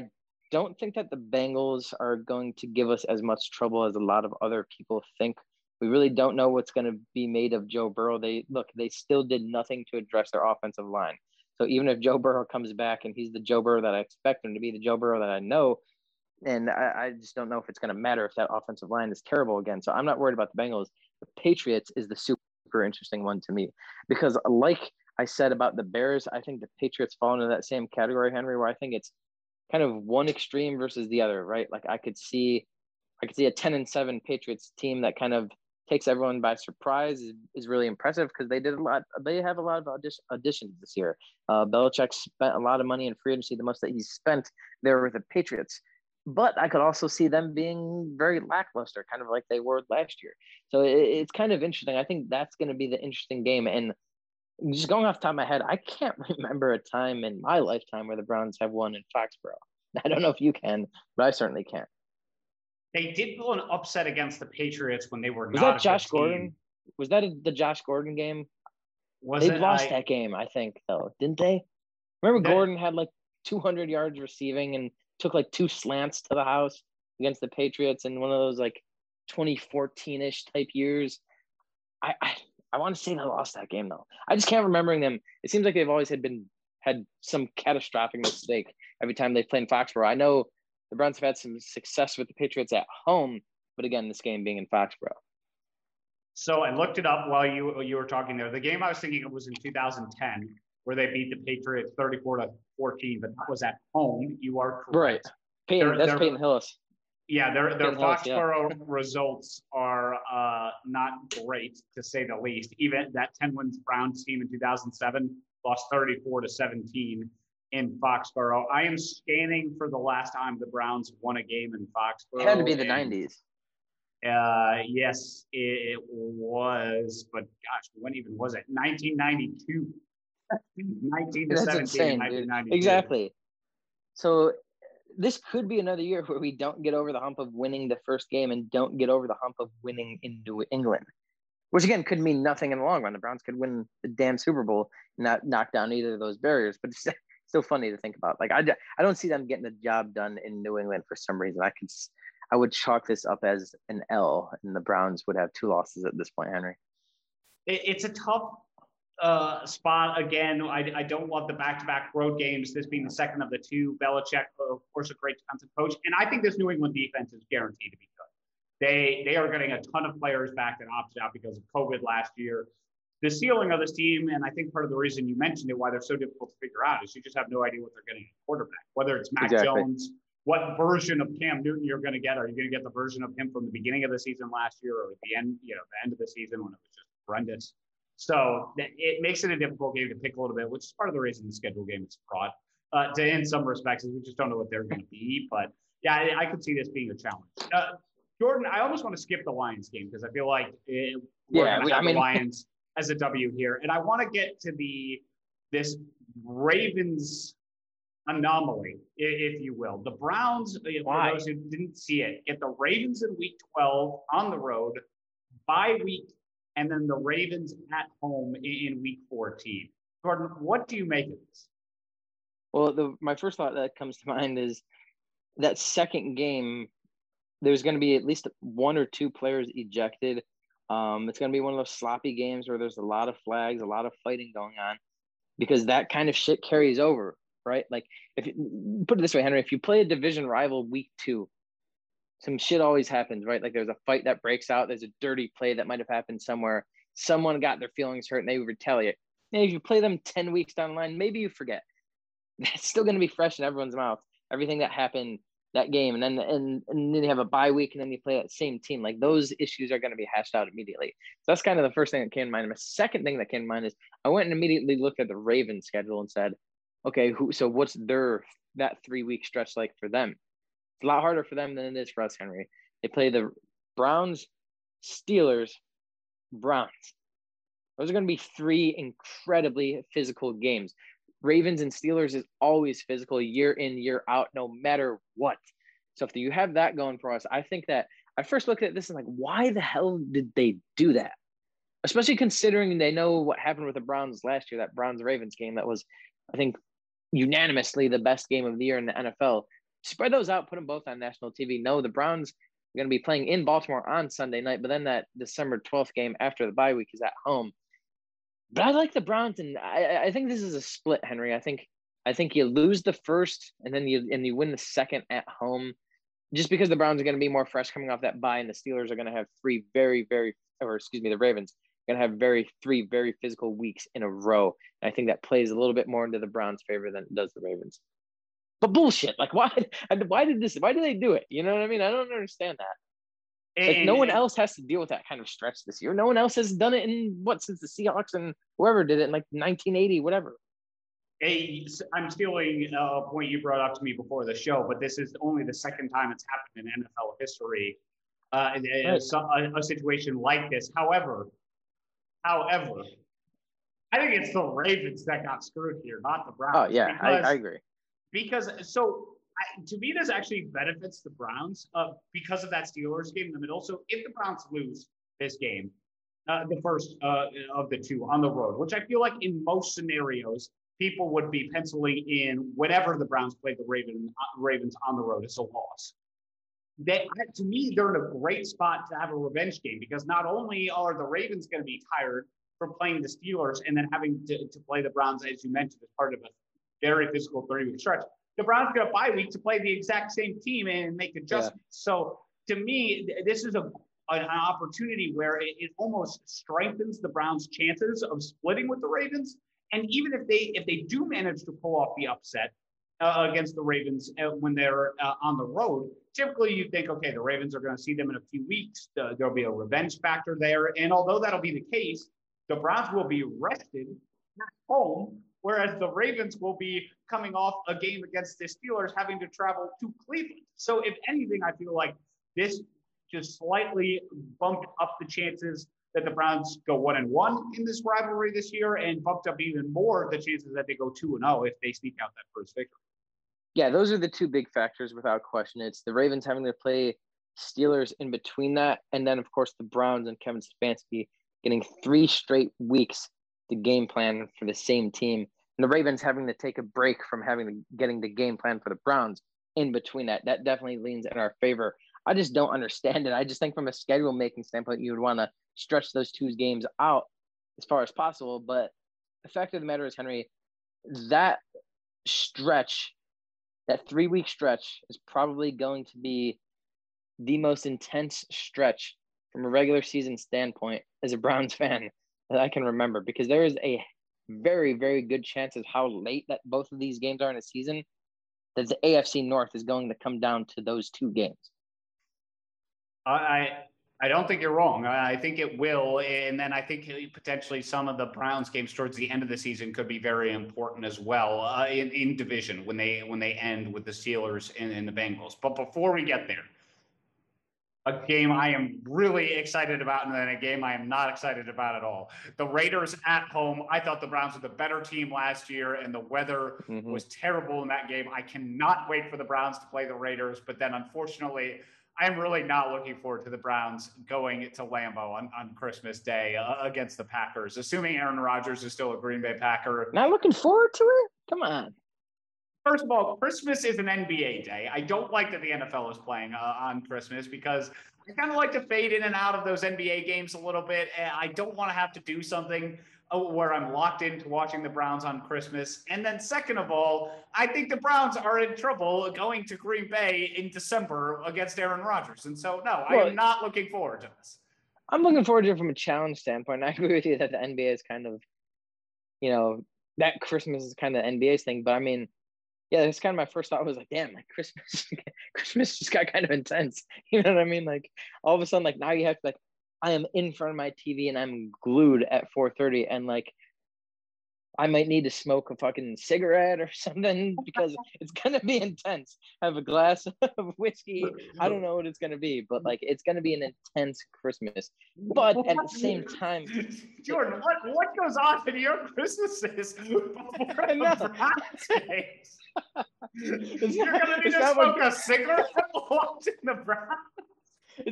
don't think that the Bengals are going to give us as much trouble as a lot of other people think. We really don't know what's going to be made of Joe Burrow. They look, they still did nothing to address their offensive line. So even if Joe Burrow comes back and he's the Joe Burrow that I expect him to be, the Joe Burrow that I know, and I, I just don't know if it's going to matter if that offensive line is terrible again. So I'm not worried about the Bengals. The Patriots is the super interesting one to me, because like I said about the Bears, I think the Patriots fall into that same category, Henry, where I think it's kind of one extreme versus the other, right? Like I could see, I could see a ten and seven Patriots team that kind of takes everyone by surprise is, is really impressive because they did a lot. They have a lot of audition, auditions this year. Uh, Belichick spent a lot of money in free agency, the most that he spent there with the Patriots. But I could also see them being very lackluster, kind of like they were last year. So it, it's kind of interesting. I think that's going to be the interesting game. And just going off the top of my head, I can't remember a time in my lifetime where the Browns have won in Foxborough. I don't know if you can, but I certainly can't. They did pull an upset against the Patriots when they were was not that Josh Gordon? Was that a, the Josh Gordon game? Was they it, lost I, that game, I think, though, didn't they? Remember that, Gordon had like two hundred yards receiving and took like two slants to the house against the Patriots in one of those like twenty fourteen-ish type years. I I, I want to say they lost that game though. I just can't remembering them. It seems like they've always had been had some catastrophic mistake every time they've played in Foxborough. I know the Browns have had some success with the Patriots at home, but again, this game being in Foxborough. So I looked it up while you you were talking there. The game I was thinking of was in two thousand ten, where they beat the Patriots thirty-four to fourteen, but that was at home. You are correct. Right. Peyton, they're, that's they're, Peyton Hillis. Yeah, their their Peyton Hillis, Foxborough yeah. results are uh, not great, to say the least. Even that ten wins Browns team in two thousand seven lost thirty-four to seventeen in Foxborough. I am scanning for the last time the Browns won a game in Foxborough. It had to be the nineties. Uh, yes, it was, but gosh, when even was it? nineteen ninety-two. nineteen to That's seventeen. insane, dude. Exactly. So this could be another year where we don't get over the hump of winning the first game and don't get over the hump of winning in New England, which again could mean nothing in the long run. The Browns could win the damn Super Bowl and not knock down either of those barriers, but it's still funny to think about. Like I, I don't see them getting the job done in New England for some reason. I could, I would chalk this up as an L, and the Browns would have two losses at this point, Henry. It, it's a tough uh, spot. Again, I, I don't love the back-to-back road games, this being the second of the two. Belichick, of course, a great defensive coach. And I think this New England defense is guaranteed to be good. They, they are getting a ton of players back that opted out because of COVID last year. The ceiling of this team, and I think part of the reason you mentioned it, why they're so difficult to figure out, is you just have no idea what they're getting at quarterback. Whether it's Mac Exactly. Jones, what version of Cam Newton you're going to get. Are you going to get the version of him from the beginning of the season last year, or at the end, you know, the end of the season when it was just horrendous? So it makes it a difficult game to pick a little bit, which is part of the reason the schedule game is fraud. Uh, to in some respects, is we just don't know what they're going to be. But yeah, I, I could see this being a challenge. Uh, Jordan, I almost want to skip the Lions game because I feel like it, we're yeah, going to have I mean, the Lions as a W here, and I want to get to the this Ravens anomaly, if you will. The Browns, Why? for those who didn't see it, get the Ravens in week twelve on the road, bye week, and then the Ravens at home in week fourteen. Jordan, what do you make of this? Well, the, my first thought that comes to mind is that second game, there's going to be at least one or two players ejected. Um, it's going to be one of those sloppy games where there's a lot of flags, a lot of fighting going on, because that kind of shit carries over, right? Like, if you, put it this way, Henry, if you play a division rival week two, some shit always happens, right? Like there's a fight that breaks out. There's a dirty play that might have happened somewhere. Someone got their feelings hurt and they retaliate. And if you play them ten weeks down the line, maybe you forget. That's still going to be fresh in everyone's mouth. Everything that happened that game, and then and, and then you have a bye week, and then you play that same team. Like those issues are going to be hashed out immediately. So that's kind of the first thing that came to mind. And the second thing that came to mind is I went and immediately looked at the Ravens schedule and said, okay, who? So what's their that three week stretch like for them? It's a lot harder for them than it is for us, Henry. They play the Browns, Steelers, Browns. Those are going to be three incredibly physical games. Ravens and Steelers is always physical year in, year out, no matter what. So if you have that going for us, I think that I first looked at this and like, why the hell did they do that? Especially considering they know what happened with the Browns last year, that Browns-Ravens game that was, I think, unanimously the best game of the year in the N F L. spread those out, put them both on national T V. No, the Browns are going to be playing in Baltimore on Sunday night, but then that December twelfth game after the bye week is at home. But I like the Browns, and I, I think this is a split, Henry. I think I think you lose the first, and then you and you win the second at home, just because the Browns are going to be more fresh coming off that bye, and the Steelers are going to have three very, very, or excuse me, the Ravens are going to have very three very physical weeks in a row. And I think that plays a little bit more into the Browns' favor than it does the Ravens. But bullshit, like why? Why did this? Why did they do it? You know what I mean? I don't understand that. Like, And, no one and, else has to deal with that kind of stretch this year. No one else has done it in what, since the Seahawks and whoever did it in like nineteen eighty, whatever. a, I'm stealing a point you brought up to me before the show, but this is only the second time it's happened in N F L history, uh, Right. a, a situation like this. However, however, I think it's the Ravens that got screwed here, not the Browns. Oh yeah, I, because, I agree. Because so I, to me, this actually benefits the Browns uh, because of that Steelers game in the middle. So if the Browns lose this game, uh, the first uh, of the two on the road, which I feel like in most scenarios, people would be penciling in whenever the Browns play the Raven, uh, Ravens on the road as a loss. They, to me, they're in a great spot to have a revenge game because not only are the Ravens going to be tired from playing the Steelers and then having to, to play the Browns, as you mentioned, as part of a very physical thirty-week stretch, the Browns got a bye week to play the exact same team and make adjustments. Yeah. So to me, this is a an opportunity where it, it almost strengthens the Browns' chances of splitting with the Ravens. And even if they if they do manage to pull off the upset uh, against the Ravens uh, when they're uh, on the road, typically you think, okay, the Ravens are going to see them in a few weeks. Uh, there'll be a revenge factor there. And although that'll be the case, the Browns will be rested at home, whereas the Ravens will be coming off a game against the Steelers having to travel to Cleveland. So if anything, I feel like this just slightly bumped up the chances that the Browns go one and one in this rivalry this year, and bumped up even more the chances that they go two and zero if they sneak out that first victory. Yeah, those are the two big factors without question. It's the Ravens having to play Steelers in between that, and then of course the Browns and Kevin Stefanski getting three straight weeks to game plan for the same team, and the Ravens having to take a break from having to getting the game plan for the Browns in between that. That definitely leans in our favor. I just don't understand it. I just think from a schedule making standpoint, you would want to stretch those two games out as far as possible. But the fact of the matter is, Henry, that stretch, that three-week stretch is probably going to be the most intense stretch from a regular season standpoint as a Browns fan that I can remember, because there is a very, very good chance of how late that both of these games are in a season that the A F C North is going to come down to those two games. I I don't think you're wrong. I think it will. And then I think potentially some of the Browns games towards the end of the season could be very important as well uh, in, in division when they when they end with the Steelers and, and the Bengals. But before we get there, a game I am really excited about and then a game I am not excited about at all. The Raiders at home. I thought the Browns were the better team last year, and the weather mm-hmm. was terrible in that game. I cannot wait for the Browns to play the Raiders, but then unfortunately – I'm really not looking forward to the Browns going to Lambeau on, on Christmas Day uh, against the Packers, assuming Aaron Rodgers is still a Green Bay Packer. Not looking forward to it? Come on. First of all, Christmas is an N B A day. I don't like that the N F L is playing uh, on Christmas because I kind of like to fade in and out of those N B A games a little bit. And I don't want to have to do something where I'm locked into watching the Browns on Christmas. And then second of all, I think the Browns are in trouble going to Green Bay in December against Aaron Rodgers. And so, no, well, I am not looking forward to this. I'm looking forward to it from a challenge standpoint. I agree with you that the N B A is kind of, you know, that Christmas is kind of the N B A's thing. But I mean, yeah, it's kind of my first thought was like, damn, like Christmas, Christmas just got kind of intense. You know what I mean? Like all of a sudden, like now you have to like, I am in front of my T V and I'm glued at four thirty, and like I might need to smoke a fucking cigarette or something because it's gonna be intense. Have a glass of whiskey. I don't know what it's gonna be, but like it's gonna be an intense Christmas. But at the same time, Jordan, what what goes on in your Christmases before the Browns games? You're gonna need to smoke like, a cigarette watching the Browns. It's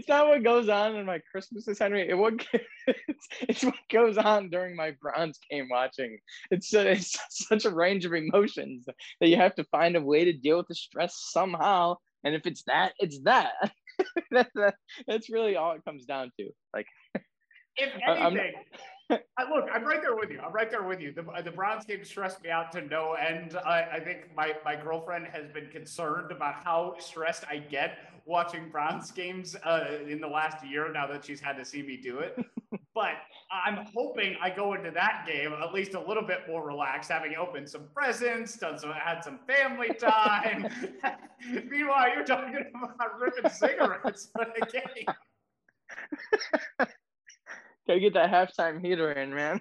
it's not what goes on in my Christmases, Henry. It what it's, it's what goes on during my Browns game watching. It's a, it's such a range of emotions that you have to find a way to deal with the stress somehow. And if it's that, it's that. that, that that's really all it comes down to. Like, if anything, I, look, I'm right there with you. I'm right there with you. The, the Browns game stressed me out to no end. I, I think my, my girlfriend has been concerned about how stressed I get watching Browns games uh, in the last year now that she's had to see me do it. But I'm hoping I go into that game at least a little bit more relaxed, having opened some presents, done some, had some family time. Meanwhile, you're talking about ripping cigarettes for the game. Gotta get that halftime heater in, man.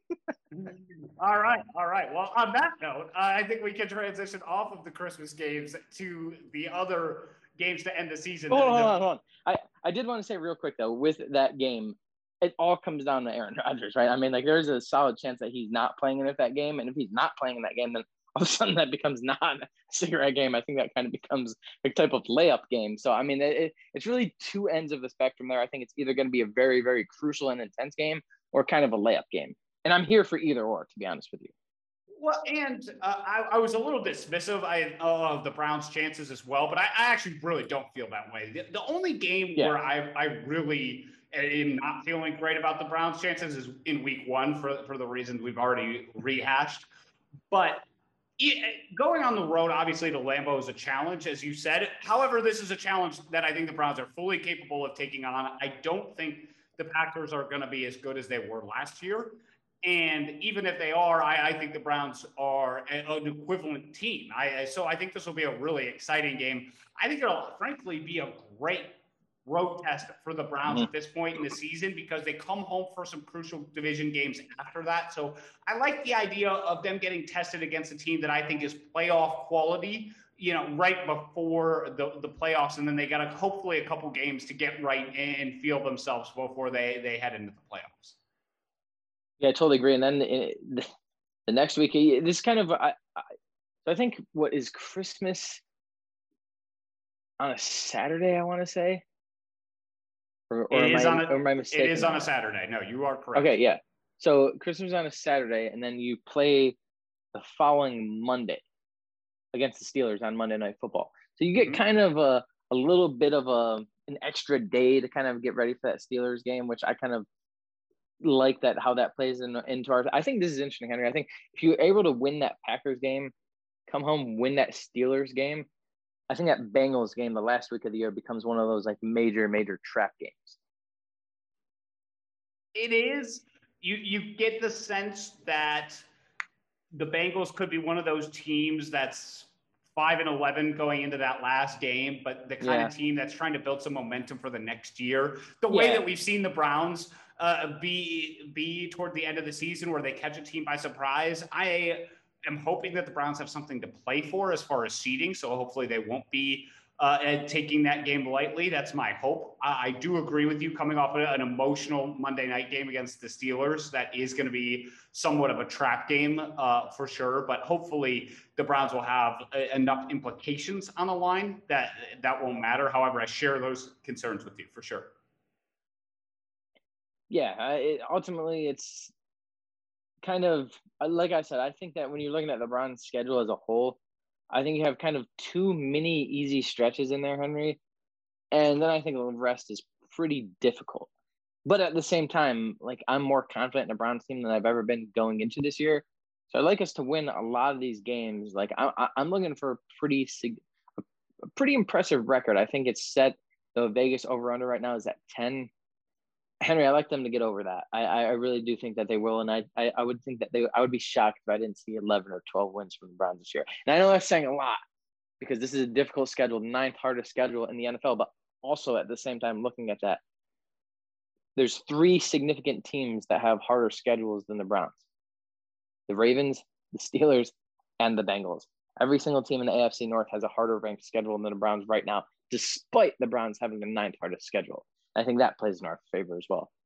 All right, all right. Well, on that note, uh, I think we can transition off of the Christmas games to the other games to end the season. Hold on, hold on, hold on. I, I did want to say real quick, though, with that game, it all comes down to Aaron Rodgers, right? I mean, like, there's a solid chance that he's not playing in that game. And if he's not playing in that game, then all of a sudden that becomes not a cigarette game. I think that kind of becomes a type of layup game. So, I mean, it, it's really two ends of the spectrum there. I think it's either going to be a very, very crucial and intense game or kind of a layup game. And I'm here for either or, to be honest with you. Well, and uh, I, I was a little dismissive I, of the Browns' chances as well, but I, I actually really don't feel that way. The, the only game yeah. where I, I really am not feeling great about the Browns' chances is in week one for, for the reasons we've already rehashed. But it, going on the road, obviously, to Lambeau is a challenge, as you said. However, this is a challenge that I think the Browns are fully capable of taking on. I don't think the Packers are going to be as good as they were last year. And even if they are, I, I think the Browns are a, an equivalent team. I, I, so I think this will be a really exciting game. I think it'll, frankly, be a great road test for the Browns mm-hmm. at this point in the season because they come home for some crucial division games after that. So I like the idea of them getting tested against a team that I think is playoff quality, you know, right before the, the playoffs. And then they got a, hopefully a couple games to get right and feel themselves before they, they head into the playoffs. Yeah, I totally agree. And then the, the next week, this kind of, I, I, so I think what is Christmas on a Saturday, I want to say? Or, or, it is am, on I, a, or am I mistaken? It is on a Saturday. No, you are correct. Okay, yeah. So Christmas on a Saturday, and then you play the following Monday against the Steelers on Monday Night Football. So you get mm-hmm. kind of a, a little bit of a an extra day to kind of get ready for that Steelers game, which I kind of like that how that plays in, into our. I think this is interesting, Henry. I think if you're able to win that Packers game, come home, win that Steelers game, I think that Bengals game the last week of the year becomes one of those like major, major trap games. It is. You you get the sense that the Bengals could be one of those teams that's five and eleven going into that last game, but the kind yeah. of team that's trying to build some momentum for the next year. The way yeah. that we've seen the Browns uh, be be toward the end of the season, where they catch a team by surprise. I am hoping that the Browns have something to play for as far as seeding, so hopefully they won't be uh, taking that game lightly. That's my hope. I, I do agree with you, coming off an emotional Monday night game against the Steelers. That is going to be somewhat of a trap game uh, for sure, but hopefully the Browns will have a, enough implications on the line that that won't matter. However, I share those concerns with you for sure. Yeah, it, ultimately it's kind of, like I said, I think that when you're looking at the Browns schedule as a whole, I think you have kind of too many easy stretches in there, Henry. And then I think the rest is pretty difficult. But at the same time, like, I'm more confident in the Browns team than I've ever been going into this year. So I'd like us to win a lot of these games. Like, I, I'm looking for a pretty, a pretty impressive record. I think it's set, the Vegas over-under right now is at ten. Henry, I like them to get over that. I, I really do think that they will, and I, I I would think that they. I would be shocked if I didn't see eleven or twelve wins from the Browns this year. And I know that's saying a lot because this is a difficult schedule, ninth hardest schedule in the N F L. But also at the same time, looking at that, there's three significant teams that have harder schedules than the Browns: the Ravens, the Steelers, and the Bengals. Every single team in the A F C North has a harder ranked schedule than the Browns right now, despite the Browns having the ninth hardest schedule. I think that plays in our favor as well.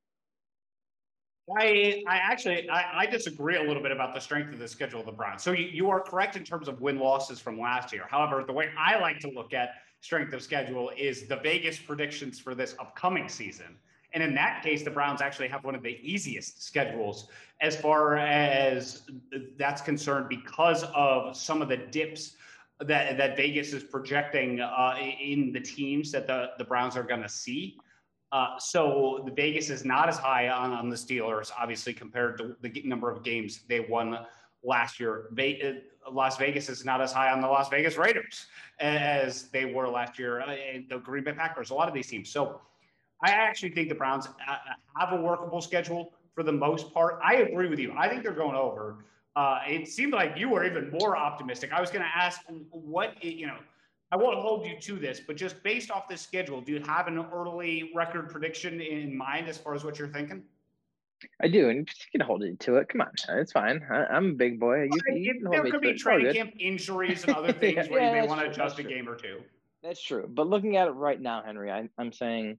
I I actually I, I disagree a little bit about the strength of the schedule of the Browns. So you, you are correct in terms of win losses from last year. However, the way I like to look at strength of schedule is the Vegas predictions for this upcoming season. And in that case, the Browns actually have one of the easiest schedules as far as that's concerned because of some of the dips that, that Vegas is projecting uh, in the teams that the, the Browns are going to see. Uh, so the Vegas is not as high on, on the Steelers, obviously, compared to the number of games they won last year. Ve- Las Vegas is not as high on the Las Vegas Raiders as they were last year, uh, and the Green Bay Packers, a lot of these teams. So I actually think the Browns have a workable schedule for the most part. I agree with you. I think they're going over. Uh, it seemed like you were even more optimistic. I was going to ask what, you know, I won't hold you to this, but just based off this schedule, do you have an early record prediction in mind as far as what you're thinking? I do, and you can hold it to it. Come on, it's fine. I, I'm a big boy. You, you can hold there me could to be it. training camp injuries and other things yeah, where yeah, you may want to true, adjust a true. game or two. That's true. But looking at it right now, Henry, I, I'm saying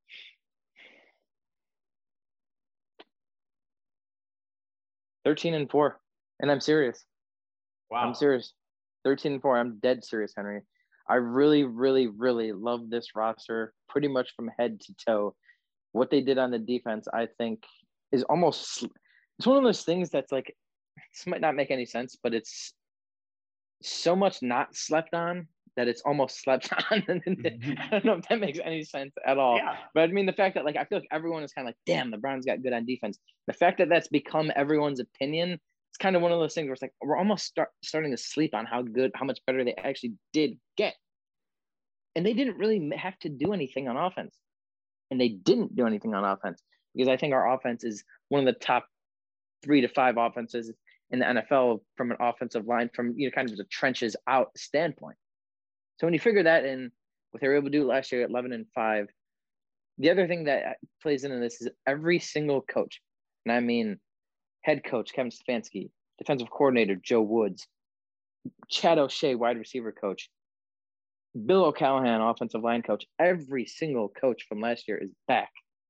thirteen and four, and I'm serious. Wow. I'm serious. thirteen and four. I'm dead serious, Henry. I really, really, really love this roster pretty much from head to toe. What they did on the defense, I think, is almost – it's one of those things that's like – this might not make any sense, but it's so much not slept on that it's almost slept on. I don't know if that makes any sense at all. Yeah. But I mean, the fact that, like, I feel like everyone is kind of like, damn, the Browns got good on defense. The fact that that's become everyone's opinion, it's kind of one of those things where it's like we're almost start, starting to sleep on how good, how much better they actually did get. And they didn't really have to do anything on offense. And they didn't do anything on offense because I think our offense is one of the top three to five offenses in the N F L from an offensive line, from, you know, kind of the trenches out standpoint. So when you figure that in, what they were able to do last year at eleven and five, the other thing that plays into this is every single coach, and I mean head coach Kevin Stefanski, defensive coordinator Joe Woods, Chad O'Shea, wide receiver coach, Bill O'Callahan, offensive line coach, every single coach from last year is back.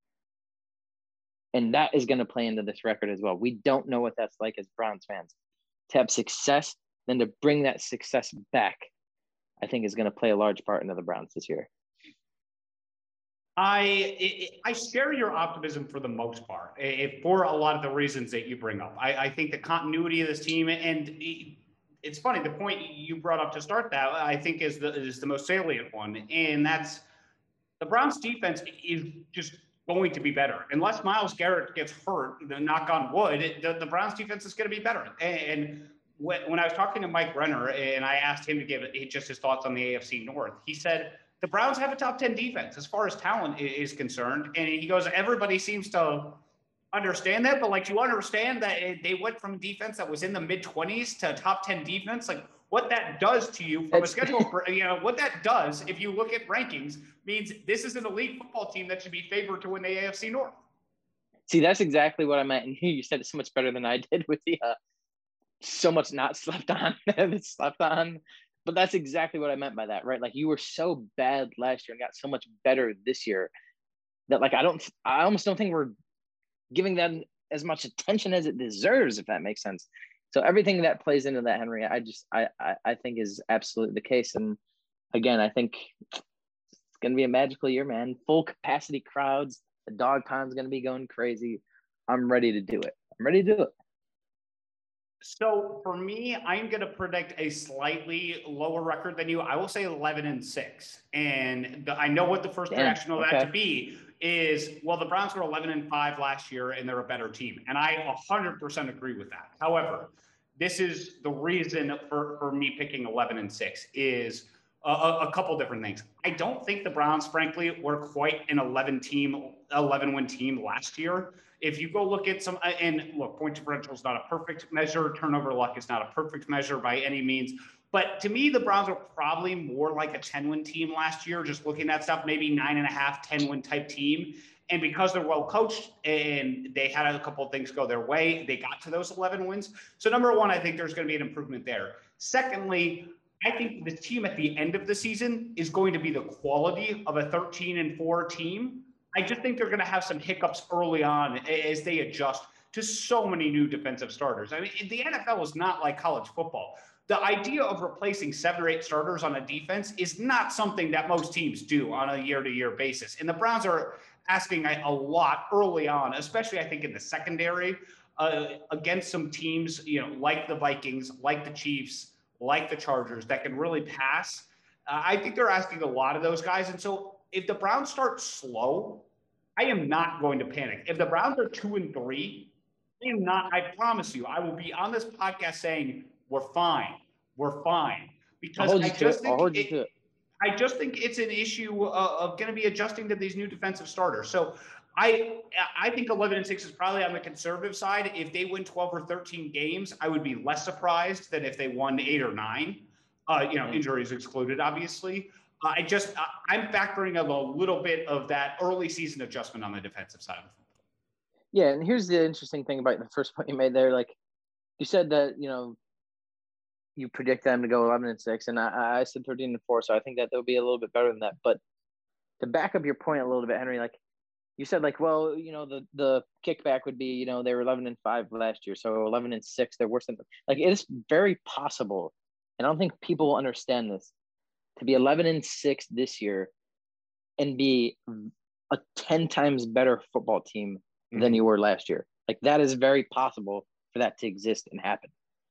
And that is going to play into this record as well. We don't know what that's like as Browns fans. To have success, then to bring that success back, I think is going to play a large part into the Browns this year. I I share your optimism for the most part, for a lot of the reasons that you bring up. I, I think the continuity of this team, and it's funny, the point you brought up to start that, I think is the is the most salient one, and that's the Browns defense is just going to be better. Unless Myles Garrett gets hurt, knock on wood, the, the Browns defense is going to be better. And when, when I was talking to Mike Renner and I asked him to give just his thoughts on the A F C North, he said the Browns have a top ten defense as far as talent is concerned. And he goes, everybody seems to understand that, but like, you understand that they went from defense that was in the mid twenties to top ten defense. Like, what that does to you from it's, a schedule, you know, what that does, if you look at rankings, means this is an elite football team that should be favored to win the A F C North. See, that's exactly what I meant. And you said it so much better than I did with the uh, so much not slept on, it's slept on. But that's exactly what I meant by that, right? Like, you were so bad last year and got so much better this year that, like, I don't, I almost don't think we're giving them as much attention as it deserves, if that makes sense. So everything that plays into that, Henry, I just, I, I, I think is absolutely the case. And again, I think it's going to be a magical year, man. Full capacity crowds. The dog pound's going to be going crazy. I'm ready to do it. I'm ready to do it. So for me, I'm going to predict a slightly lower record than you. I will say eleven and six. And the, I know what the first Damn, reaction of okay. that to be is, well, the Browns were eleven and five last year and they're a better team. And I one hundred percent agree with that. However, this is the reason for, for me picking eleven and six is a, a couple different things. I don't think the Browns, frankly, were quite an eleven team, eleven win team last year. If you go look at some, and look, point differential is not a perfect measure. Turnover luck is not a perfect measure by any means. But to me, the Browns are probably more like a ten win team last year, just looking at stuff, maybe nine and a half, ten win type team. And because they're well coached and they had a couple of things go their way, they got to those eleven wins. So number one, I think there's going to be an improvement there. Secondly, I think the team at the end of the season is going to be the quality of a thirteen and four team. I just think they're going to have some hiccups early on as they adjust to so many new defensive starters. I mean, the N F L is not like college football. the idea of replacing seven or eight starters on a defense is not something that most teams do on a year-to-year basis. And the Browns are asking a, a lot early on, especially I think in the secondary, uh, against some teams, you know, like the Vikings, like the Chiefs, like the Chargers, that can really pass. Uh, I think they're asking a lot of those guys. And so if the Browns start slow, I am not going to panic. If the Browns are two and three, I am not, I promise you, I will be on this podcast saying, we're fine. We're fine. Because I just think it, it. I just think it's an issue uh, of going to be adjusting to these new defensive starters. So I I think eleven and six is probably on the conservative side. If they win twelve or thirteen games, I would be less surprised than if they won eight or nine. Uh, you know, mm-hmm. Injuries excluded, obviously. Uh, I just uh, I'm factoring a little bit of that early season adjustment on the defensive side of the football. Yeah, and here's the interesting thing about the first point you made there. Like you said that, you know, you predict them to go eleven and six, and I, I said thirteen and four, so I think that they'll be a little bit better than that. But to back up your point a little bit, Henry, like you said, like, well, you know, the the kickback would be, you know, they were eleven and five last year, so eleven and six, they're worse than like it is very possible, and I don't think people will understand this, to be eleven and six this year and be a ten times better football team mm-hmm. than you were last year. Like that is very possible for that to exist and happen.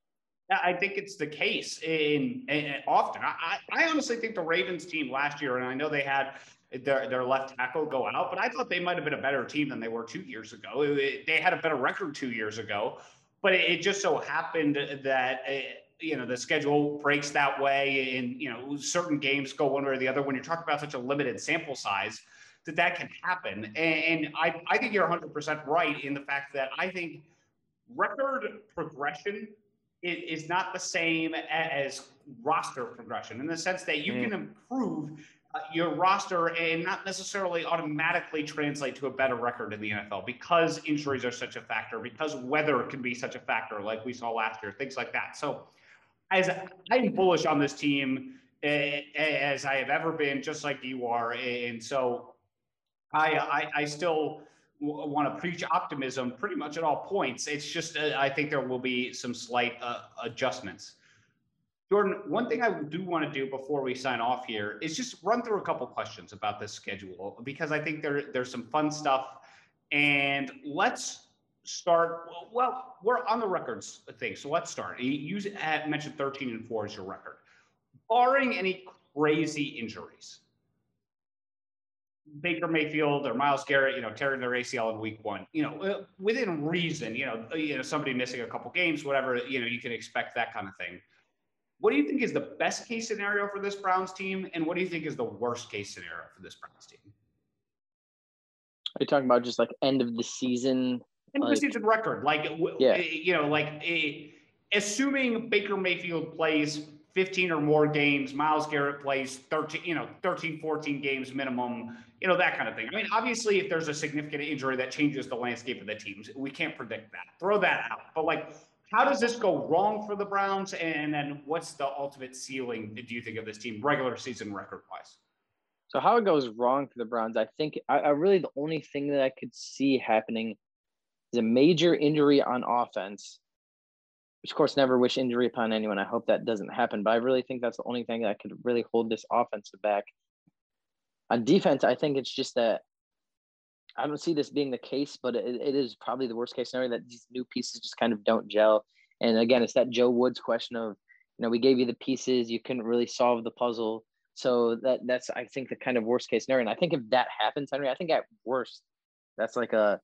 I think it's the case in, in often. I, I honestly think the Ravens team last year, and I know they had their, their left tackle go out, but I thought they might have been a better team than they were two years ago. It, it, they had a better record two years ago, but it, it just so happened that, it, you know, the schedule breaks that way and, you know, certain games go one way or the other. When you're talking about such a limited sample size, that that can happen. And, and I, I think you're one hundred percent right in the fact that I think record progression is not the same as roster progression in the sense that you mm. can improve uh, your roster and not necessarily automatically translate to a better record in the N F L because injuries are such a factor, because weather can be such a factor like we saw last year, things like that. So as I'm bullish on this team uh, as I have ever been, just like you are. And so I, I, I still want to preach optimism pretty much at all points. It's just, uh, I think there will be some slight uh, adjustments. Jordan, one thing I do want to do before we sign off here is just run through a couple questions about this schedule, because I think there, there's some fun stuff. And let's start, well, we're on the records thing. So let's start. You had mentioned thirteen and four as your record. Barring any crazy injuries, Baker Mayfield or Myles Garrett, you know, tearing their A C L in week one, you know, within reason, you know, you know, somebody missing a couple games, whatever, you know, you can expect that kind of thing. What do you think is the best case scenario for this Browns team? And what do you think is the worst case scenario for this Browns team? Are you talking about just like end of the season? End of like, the season record. Like, yeah. you know, like assuming Baker Mayfield plays fifteen or more games, Myles Garrett plays thirteen, you know, thirteen, fourteen games minimum, you know, that kind of thing. I mean, obviously, if there's a significant injury that changes the landscape of the teams, we can't predict that. Throw that out. But, like, how does this go wrong for the Browns? And then what's the ultimate ceiling, do you think, of this team, regular season record-wise? So how it goes wrong for the Browns, I think I, I really the only thing that I could see happening is a major injury on offense, which, of course, never wish injury upon anyone. I hope that doesn't happen. But I really think that's the only thing that could really hold this offense back. On defense, I think it's just that I don't see this being the case, but it, it is probably the worst case scenario that these new pieces just kind of don't gel. And again, it's that Joe Woods question of, you know, we gave you the pieces, you couldn't really solve the puzzle. So that that's, I think, the kind of worst case scenario. And I think if that happens, Henry, I think at worst, that's like a,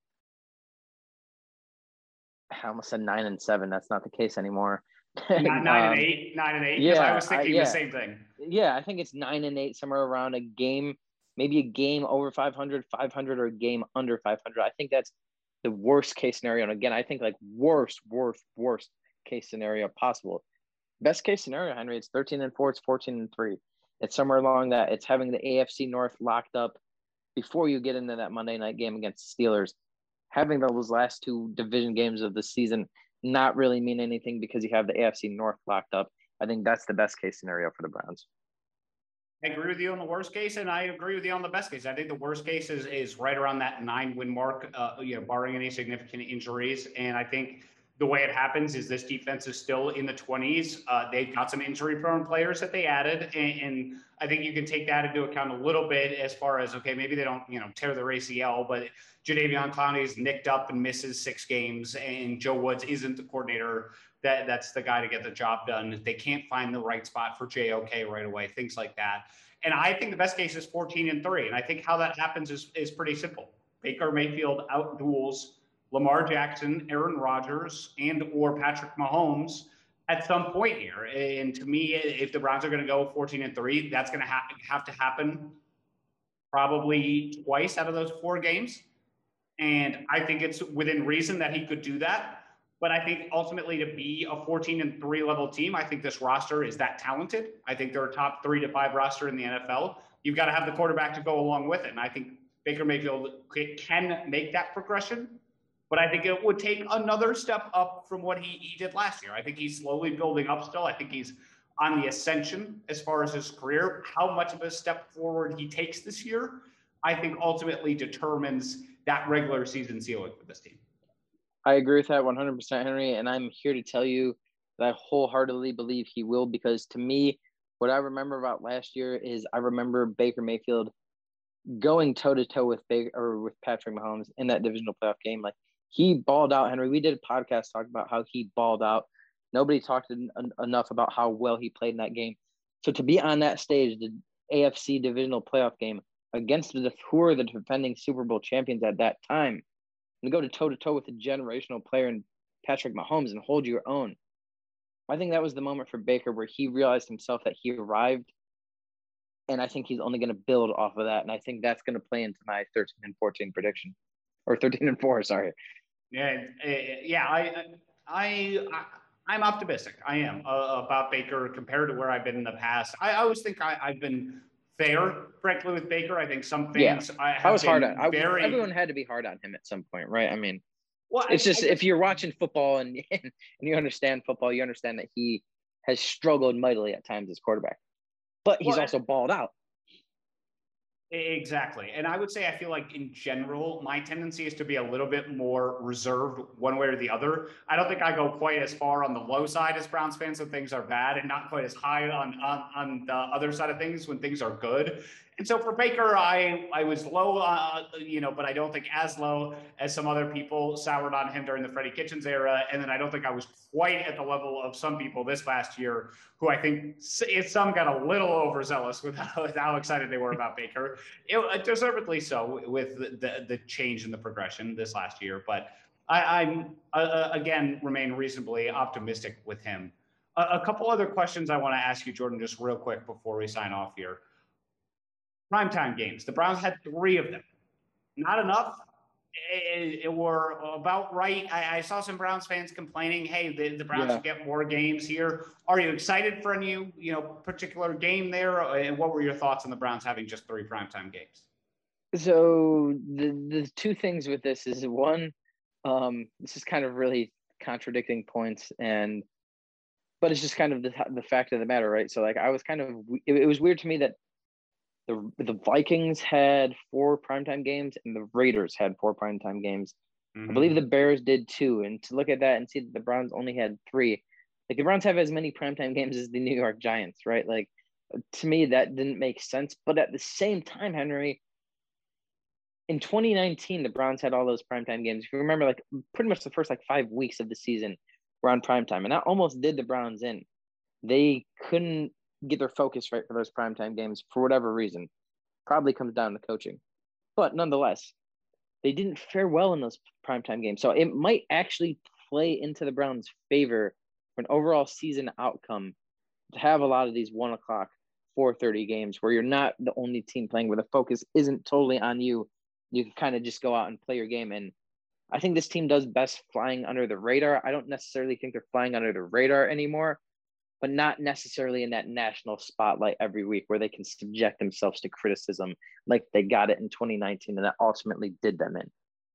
I almost said nine and seven. That's not the case anymore. Nine, nine um, and eight, nine and eight. Yeah, I was thinking I, yeah. the same thing. Yeah, I think it's nine and eight, somewhere around a game, maybe a game over five hundred, five hundred, or a game under five hundred. I think that's the worst case scenario. And again, I think like worst, worst, worst case scenario possible. Best case scenario, Henry, it's thirteen and four, it's fourteen and three. It's somewhere along that. It's having the A F C North locked up before you get into that Monday night game against the Steelers. Having those last two division games of the season not really mean anything because you have the A F C North locked up. I think that's the best case scenario for the Browns. I agree with you on the worst case, and I agree with you on the best case. I think the worst case is, is right around that nine-win mark, uh, you know, barring any significant injuries. And I think the way it happens is this defense is still in the twenties. Uh, they've got some injury-prone players that they added, and, and I think you can take that into account a little bit as far as, okay, maybe they don't, you know, tear their A C L, but Jadeveon Clowney is nicked up and misses six games, and Joe Woods isn't the coordinator that that's the guy to get the job done. They can't find the right spot for J O K right away, things like that. And I think the best case is fourteen and three, and I think how that happens is is pretty simple. Baker Mayfield outduels Lamar Jackson, Aaron Rodgers, and or Patrick Mahomes at some point here. And to me, if the Browns are going to go fourteen and three, that's going to ha- have to happen probably twice out of those four games. And I think it's within reason that he could do that. But I think ultimately to be a fourteen and three level team, I think this roster is that talented. I think they're a top three to five roster in the N F L. You've got to have the quarterback to go along with it. And I think Baker Mayfield can make that progression. But I think it would take another step up from what he, he did last year. I think he's slowly building up still. I think he's on the ascension as far as his career. How much of a step forward he takes this year, I think ultimately determines that regular season ceiling for this team. I agree with that one hundred percent, Henry. And I'm here to tell you that I wholeheartedly believe he will, because to me, what I remember about last year is I remember Baker Mayfield going toe-to-toe with Baker or with Patrick Mahomes in that divisional playoff game. Like, he balled out, Henry. We did a podcast talking about how he balled out. Nobody talked en- enough about how well he played in that game. So to be on that stage, the A F C divisional playoff game against the who were the defending Super Bowl champions at that time, and go to toe-to-toe with a generational player in Patrick Mahomes and hold your own. I think that was the moment for Baker where he realized himself that he arrived, and I think he's only going to build off of that, and I think that's going to play into my thirteen and fourteen prediction. Or thirteen and four, sorry. Yeah, yeah, I, I, I, I'm optimistic. I am uh, about Baker compared to where I've been in the past. I, I always think I, I've been fair, frankly, with Baker. I think some things yeah. I have I was been hard on. I, very. Everyone had to be hard on him at some point, right? I mean, well, it's I, just I if you're watching football and and you understand football, you understand that he has struggled mightily at times as quarterback, but he's well, also balled out. Exactly. And I would say I feel like in general, my tendency is to be a little bit more reserved one way or the other. I don't think I go quite as far on the low side as Browns fans when things are bad, and not quite as high on, on, on the other side of things when things are good. And so for Baker, I, I was low, uh, you know, but I don't think as low as some other people soured on him during the Freddie Kitchens era. And then I don't think I was quite at the level of some people this last year who I think some got a little overzealous with how, with how excited they were about Baker. It, deservedly so with the, the, the change in the progression this last year. But I, I'm, uh, again, remain reasonably optimistic with him. A, a couple other questions I want to ask you, Jordan, just real quick before we sign off here. Primetime games. The Browns had three of them. Not enough. It, it were about right. I, I saw some Browns fans complaining, hey, the, the Browns Yeah. should get more games here. Are you excited for a new, you know, particular game there? And what were your thoughts on the Browns having just three primetime games? So the the two things with this is, one, um, this is kind of really contradicting points, and but it's just kind of the the fact of the matter, right? So like I was kind of it, it was weird to me that the the Vikings had four primetime games and the Raiders had four primetime games. Mm-hmm. I believe the Bears did too. And to look at that and see that the Browns only had three, like the Browns have as many primetime games as the New York Giants, right? Like to me, that didn't make sense. But at the same time, Henry, in twenty nineteen, the Browns had all those primetime games. If you remember, like pretty much the first like five weeks of the season were on primetime, and that almost did the Browns in. They couldn't get their focus right for those primetime games for whatever reason. Probably comes down to coaching. But nonetheless, they didn't fare well in those primetime games. So it might actually play into the Browns' favor for an overall season outcome to have a lot of these one o'clock, four thirty games where you're not the only team playing, where the focus isn't totally on you. You can kind of just go out and play your game. And I think this team does best flying under the radar. I don't necessarily think they're flying under the radar anymore, but not necessarily in that national spotlight every week where they can subject themselves to criticism like they got it in twenty nineteen, and that ultimately did them in.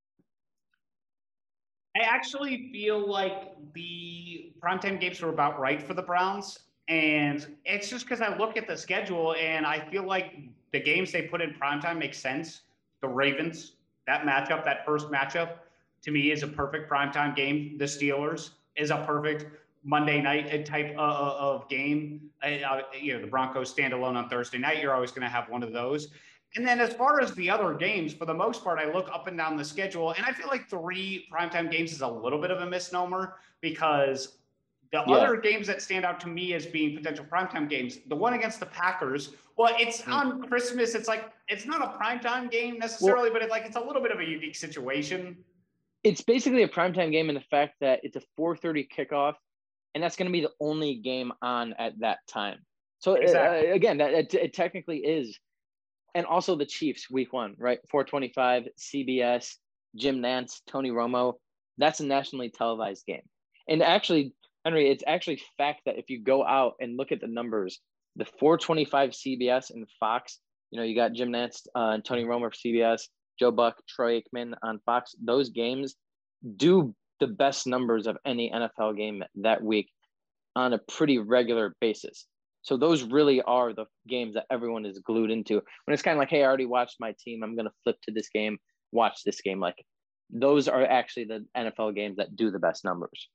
I actually feel like the primetime games were about right for the Browns. And it's just because I look at the schedule and I feel like the games they put in primetime make sense. The Ravens, that matchup, that first matchup, to me is a perfect primetime game. The Steelers is a perfect Monday night type of, of game. Uh, you know, the Broncos stand alone on Thursday night. You're always going to have one of those. And then as far as the other games, for the most part, I look up and down the schedule, and I feel like three primetime games is a little bit of a misnomer because the yeah. other games that stand out to me as being potential primetime games, the one against the Packers, well, it's mm. on Christmas. It's like, it's not a primetime game necessarily, well, but it's like, it's a little bit of a unique situation. It's basically a primetime game in the fact that it's a four thirty kickoff, and that's going to be the only game on at that time. So exactly. uh, again, that it, it technically is. And also the Chiefs week one, right? four twenty-five, C B S, Jim Nantz, Tony Romo. That's a nationally televised game. And actually, Henry, it's actually fact that if you go out and look at the numbers, the four twenty-five C B S and Fox, you know, you got Jim Nantz uh, and Tony Romo for C B S, Joe Buck, Troy Aikman on Fox. Those games do the best numbers of any N F L game that week on a pretty regular basis. So those really are the games that everyone is glued into. When it's kind of like, hey, I already watched my team, I'm going to flip to this game, watch this game. Like, those are actually the N F L games that do the best numbers.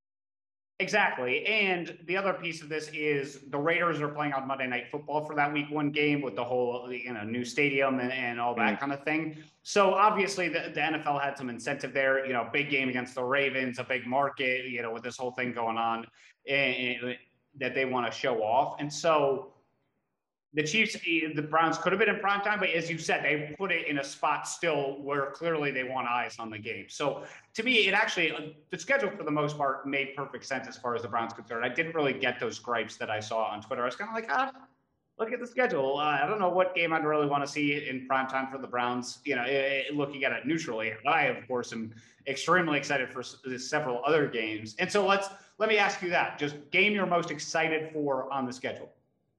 Exactly. And the other piece of this is the Raiders are playing on Monday Night Football for that week one game with the whole, you know, new stadium and, and all that mm. kind of thing. So obviously the, the N F L had some incentive there, you know, big game against the Ravens, a big market, you know, with this whole thing going on and, and that they want to show off. And so the Chiefs, the Browns could have been in primetime, but as you said, they put it in a spot still where clearly they want eyes on the game. So to me, it actually, the schedule for the most part made perfect sense as far as the Browns concerned. I didn't really get those gripes that I saw on Twitter. I was kind of like, ah, look at the schedule. Uh, I don't know what game I'd really want to see in primetime for the Browns, you know, it, looking at it neutrally. I, of course, am extremely excited for several other games. And so let's, let me ask you that. Just game you're most excited for on the schedule.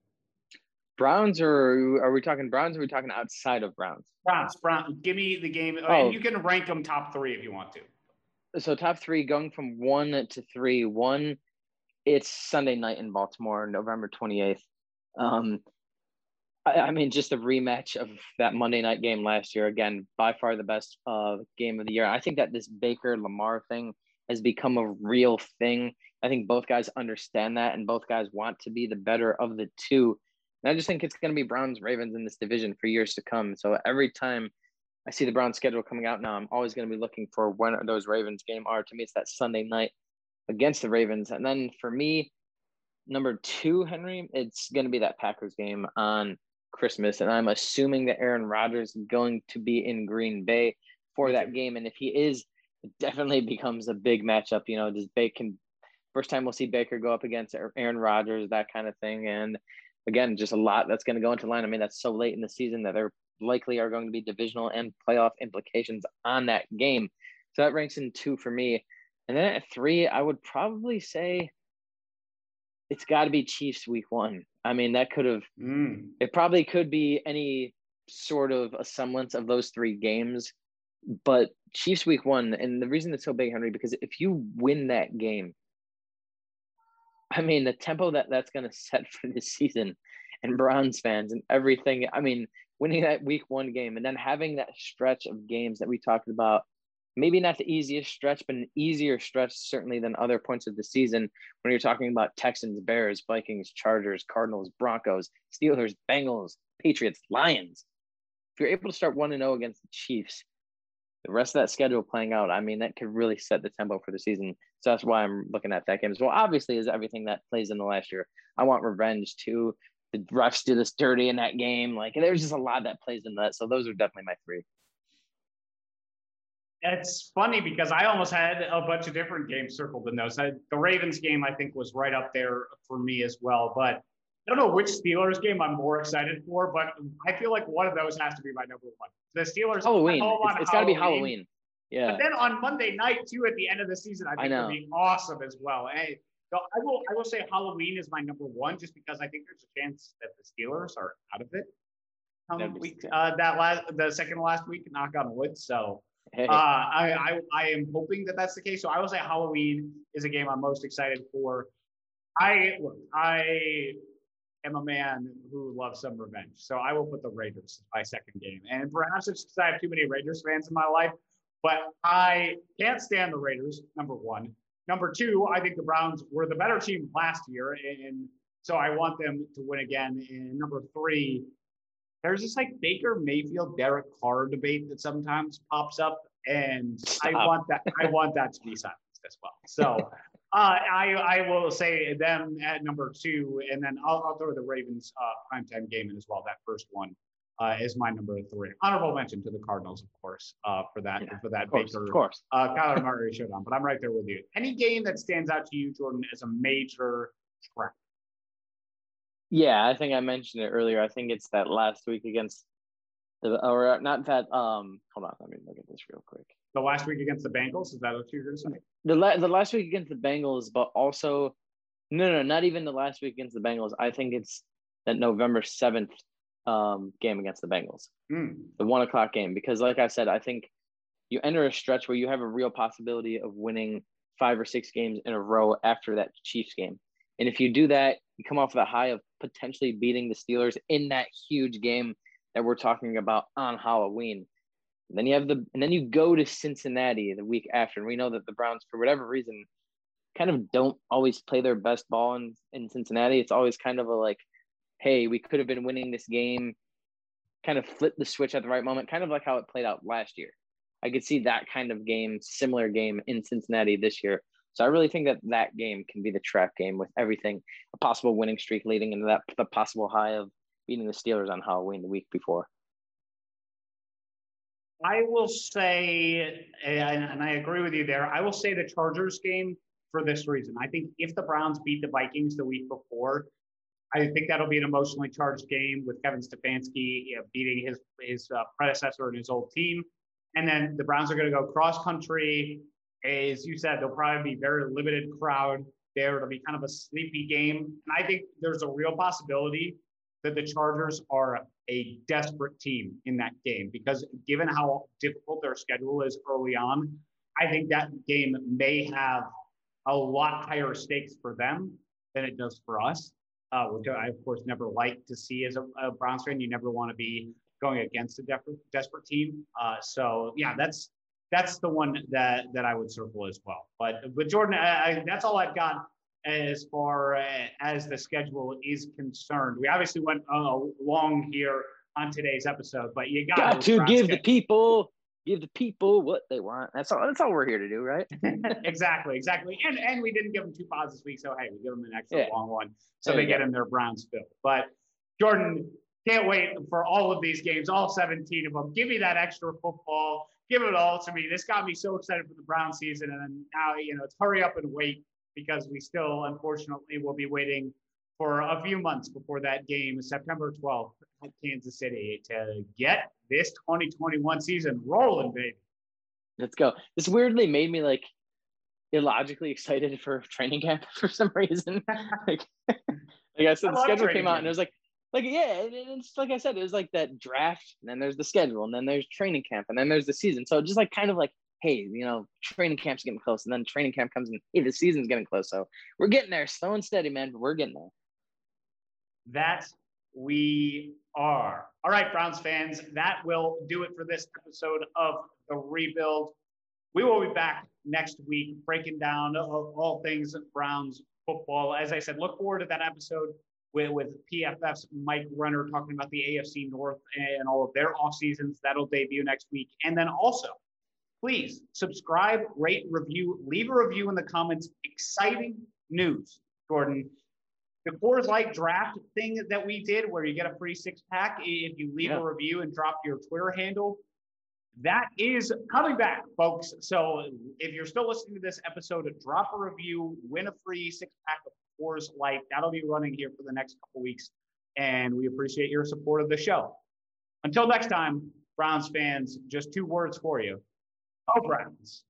Browns, or are we talking Browns, or are we talking outside of Browns? Browns, Browns. Give me the game. Oh. And you can rank them top three if you want to. So top three, going from one to three. One, it's Sunday night in Baltimore, November twenty-eighth. Um, I, I mean, just a rematch of that Monday night game last year. Again, by far the best uh, game of the year. I think that this Baker Lamar thing has become a real thing. I think both guys understand that, and both guys want to be the better of the two. And I just think it's going to be Browns Ravens in this division for years to come. So every time I see the Browns schedule coming out now, I'm always going to be looking for when those Ravens game are. To me, it's that Sunday night against the Ravens. And then for me, number two, Henry, it's going to be that Packers game on Christmas. And I'm assuming that Aaron Rodgers is going to be in Green Bay for that game. And if he is, it definitely becomes a big matchup. You know, does Baker, first time we'll see Baker go up against Aaron Rodgers, that kind of thing. And again, just a lot that's going to go into line. I mean, that's so late in the season that there likely are going to be divisional and playoff implications on that game. So that ranks in two for me. And then at three, I would probably say it's got to be Chiefs week one. I mean, that could have, mm. it probably could be any sort of a semblance of those three games. But Chiefs week one, and the reason it's so big, Henry, because if you win that game, I mean, the tempo that that's going to set for this season and Browns fans and everything. I mean, winning that week one game and then having that stretch of games that we talked about, maybe not the easiest stretch, but an easier stretch certainly than other points of the season when you're talking about Texans, Bears, Vikings, Chargers, Cardinals, Broncos, Steelers, Bengals, Patriots, Lions. If you're able to start one and oh against the Chiefs, the rest of that schedule playing out, I mean, that could really set the tempo for the season. So that's why I'm looking at that game as well. Obviously, is everything that plays in the last year. I want revenge too. The refs did us dirty in that game. Like, there's just a lot that plays in that. So those are definitely my three. It's funny because I almost had a bunch of different games circled in those. I, the Ravens game, I think, was right up there for me as well. But I don't know which Steelers game I'm more excited for, but I feel like one of those has to be my number one. The Steelers. Halloween. It's, it's got to be Halloween. Yeah. But then on Monday night, too, at the end of the season, I think it would be awesome as well. Hey, so I will I will say Halloween is my number one just because I think there's a chance that the Steelers are out of it. Um, week, uh, that last, the second last week, knock on wood. So uh, I, I I am hoping that that's the case. So I will say Halloween is a game I'm most excited for. I look, I am a man who loves some revenge. So I will put the Raiders as my second game. And perhaps it's because I have too many Raiders fans in my life, But I can't stand the Raiders, number one. Number two, I think the Browns were the better team last year, and so I want them to win again. And number three, there's this like Baker Mayfield, Derek Carr debate that sometimes pops up, and Stop. I want that. I want that to be silenced as well. So uh, I I will say them at number two, and then I'll, I'll throw the Ravens uh, primetime game in as well. That first one uh, is my number three. Honorable mention to the Cardinals, of course, uh, for that yeah, for that of course, Baker of course. Uh, Kyler Murray showdown. But I'm right there with you. Any game that stands out to you, Jordan, as a major threat? Yeah, I think I mentioned it earlier. I think it's that last week against the, or not that, um, hold on, let me look at this real quick. The last week against the Bengals? Is that what you're going to say? The, la- the last week against the Bengals, but also, no, no, not even the last week against the Bengals. I think it's that November seventh um, game against the Bengals, mm. the one o'clock game. Because like I said, I think you enter a stretch where you have a real possibility of winning five or six games in a row after that Chiefs game. And if you do that, you come off the high of potentially beating the Steelers in that huge game that we're talking about on Halloween. And then you have the, and then you go to Cincinnati the week after. And we know that the Browns, for whatever reason, kind of don't always play their best ball in, in Cincinnati. It's always kind of a like, hey, we could have been winning this game, kind of flip the switch at the right moment, kind of like how it played out last year. I could see that kind of game, similar game in Cincinnati this year. So I really think that that game can be the trap game with everything, a possible winning streak leading into that, the possible high of beating the Steelers on Halloween the week before. I will say, and I agree with you there, I will say the Chargers game for this reason. I think if the Browns beat the Vikings the week before, I think that'll be an emotionally charged game with Kevin Stefanski you know, beating his, his uh, predecessor and his old team. And then the Browns are going to go cross country. As you said, there'll probably be very limited crowd there. It'll be kind of a sleepy game. And I think there's a real possibility that the Chargers are a desperate team in that game because given how difficult their schedule is early on, I think that game may have a lot higher stakes for them than it does for us, uh, which I, of course, never like to see as a, a Browns fan. You never want to be going against a desperate, desperate team. Uh, so, yeah, that's That's the one that, that I would circle as well. But, but Jordan, I, I, that's all I've got as far as the schedule is concerned. We obviously went uh, long here on today's episode, but you got, got to give the people, give the people what they want. That's all. That's all we're here to do, right? exactly, exactly. And and we didn't give them two pods this week, so hey, we give them an extra yeah. long one, so there they get in their Browns fill. But Jordan, can't wait for all of these games, all seventeen of them. Give me that extra football. Give it all to me. This got me so excited for the Brown season, and then now you know it's hurry up and wait because we still, unfortunately, will be waiting for a few months before that game, September twelfth at Kansas City, to get this twenty twenty-one season rolling, baby. Let's go. This weirdly made me like illogically excited for training camp for some reason. like, like I said, I the schedule came out camp. And it was like, like yeah, and it's like I said, it was like that draft, and then there's the schedule, and then there's training camp, and then there's the season. So just like kind of like, hey, you know, training camp's getting close, and then training camp comes in, hey, the season's getting close. So we're getting there, slow and steady, man, but we're getting there. That we are. All right, Browns fans, that will do it for this episode of The Rebuild. We will be back next week breaking down all things Browns football. As I said, look forward to that episode with, with P F F's Mike Renner talking about the A F C North and all of their off seasons. That'll debut next week. And then also, please subscribe, rate, review, leave a review in the comments. Exciting news, Jordan. The Coors Light draft thing that we did where you get a free six pack if you leave yeah. a review and drop your Twitter handle, that is coming back, folks. So if you're still listening to this episode, drop a review, win a free six pack of Coors Light. That'll be running here for the next couple weeks. And we appreciate your support of the show. Until next time, Browns fans, just two words for you. Go Browns.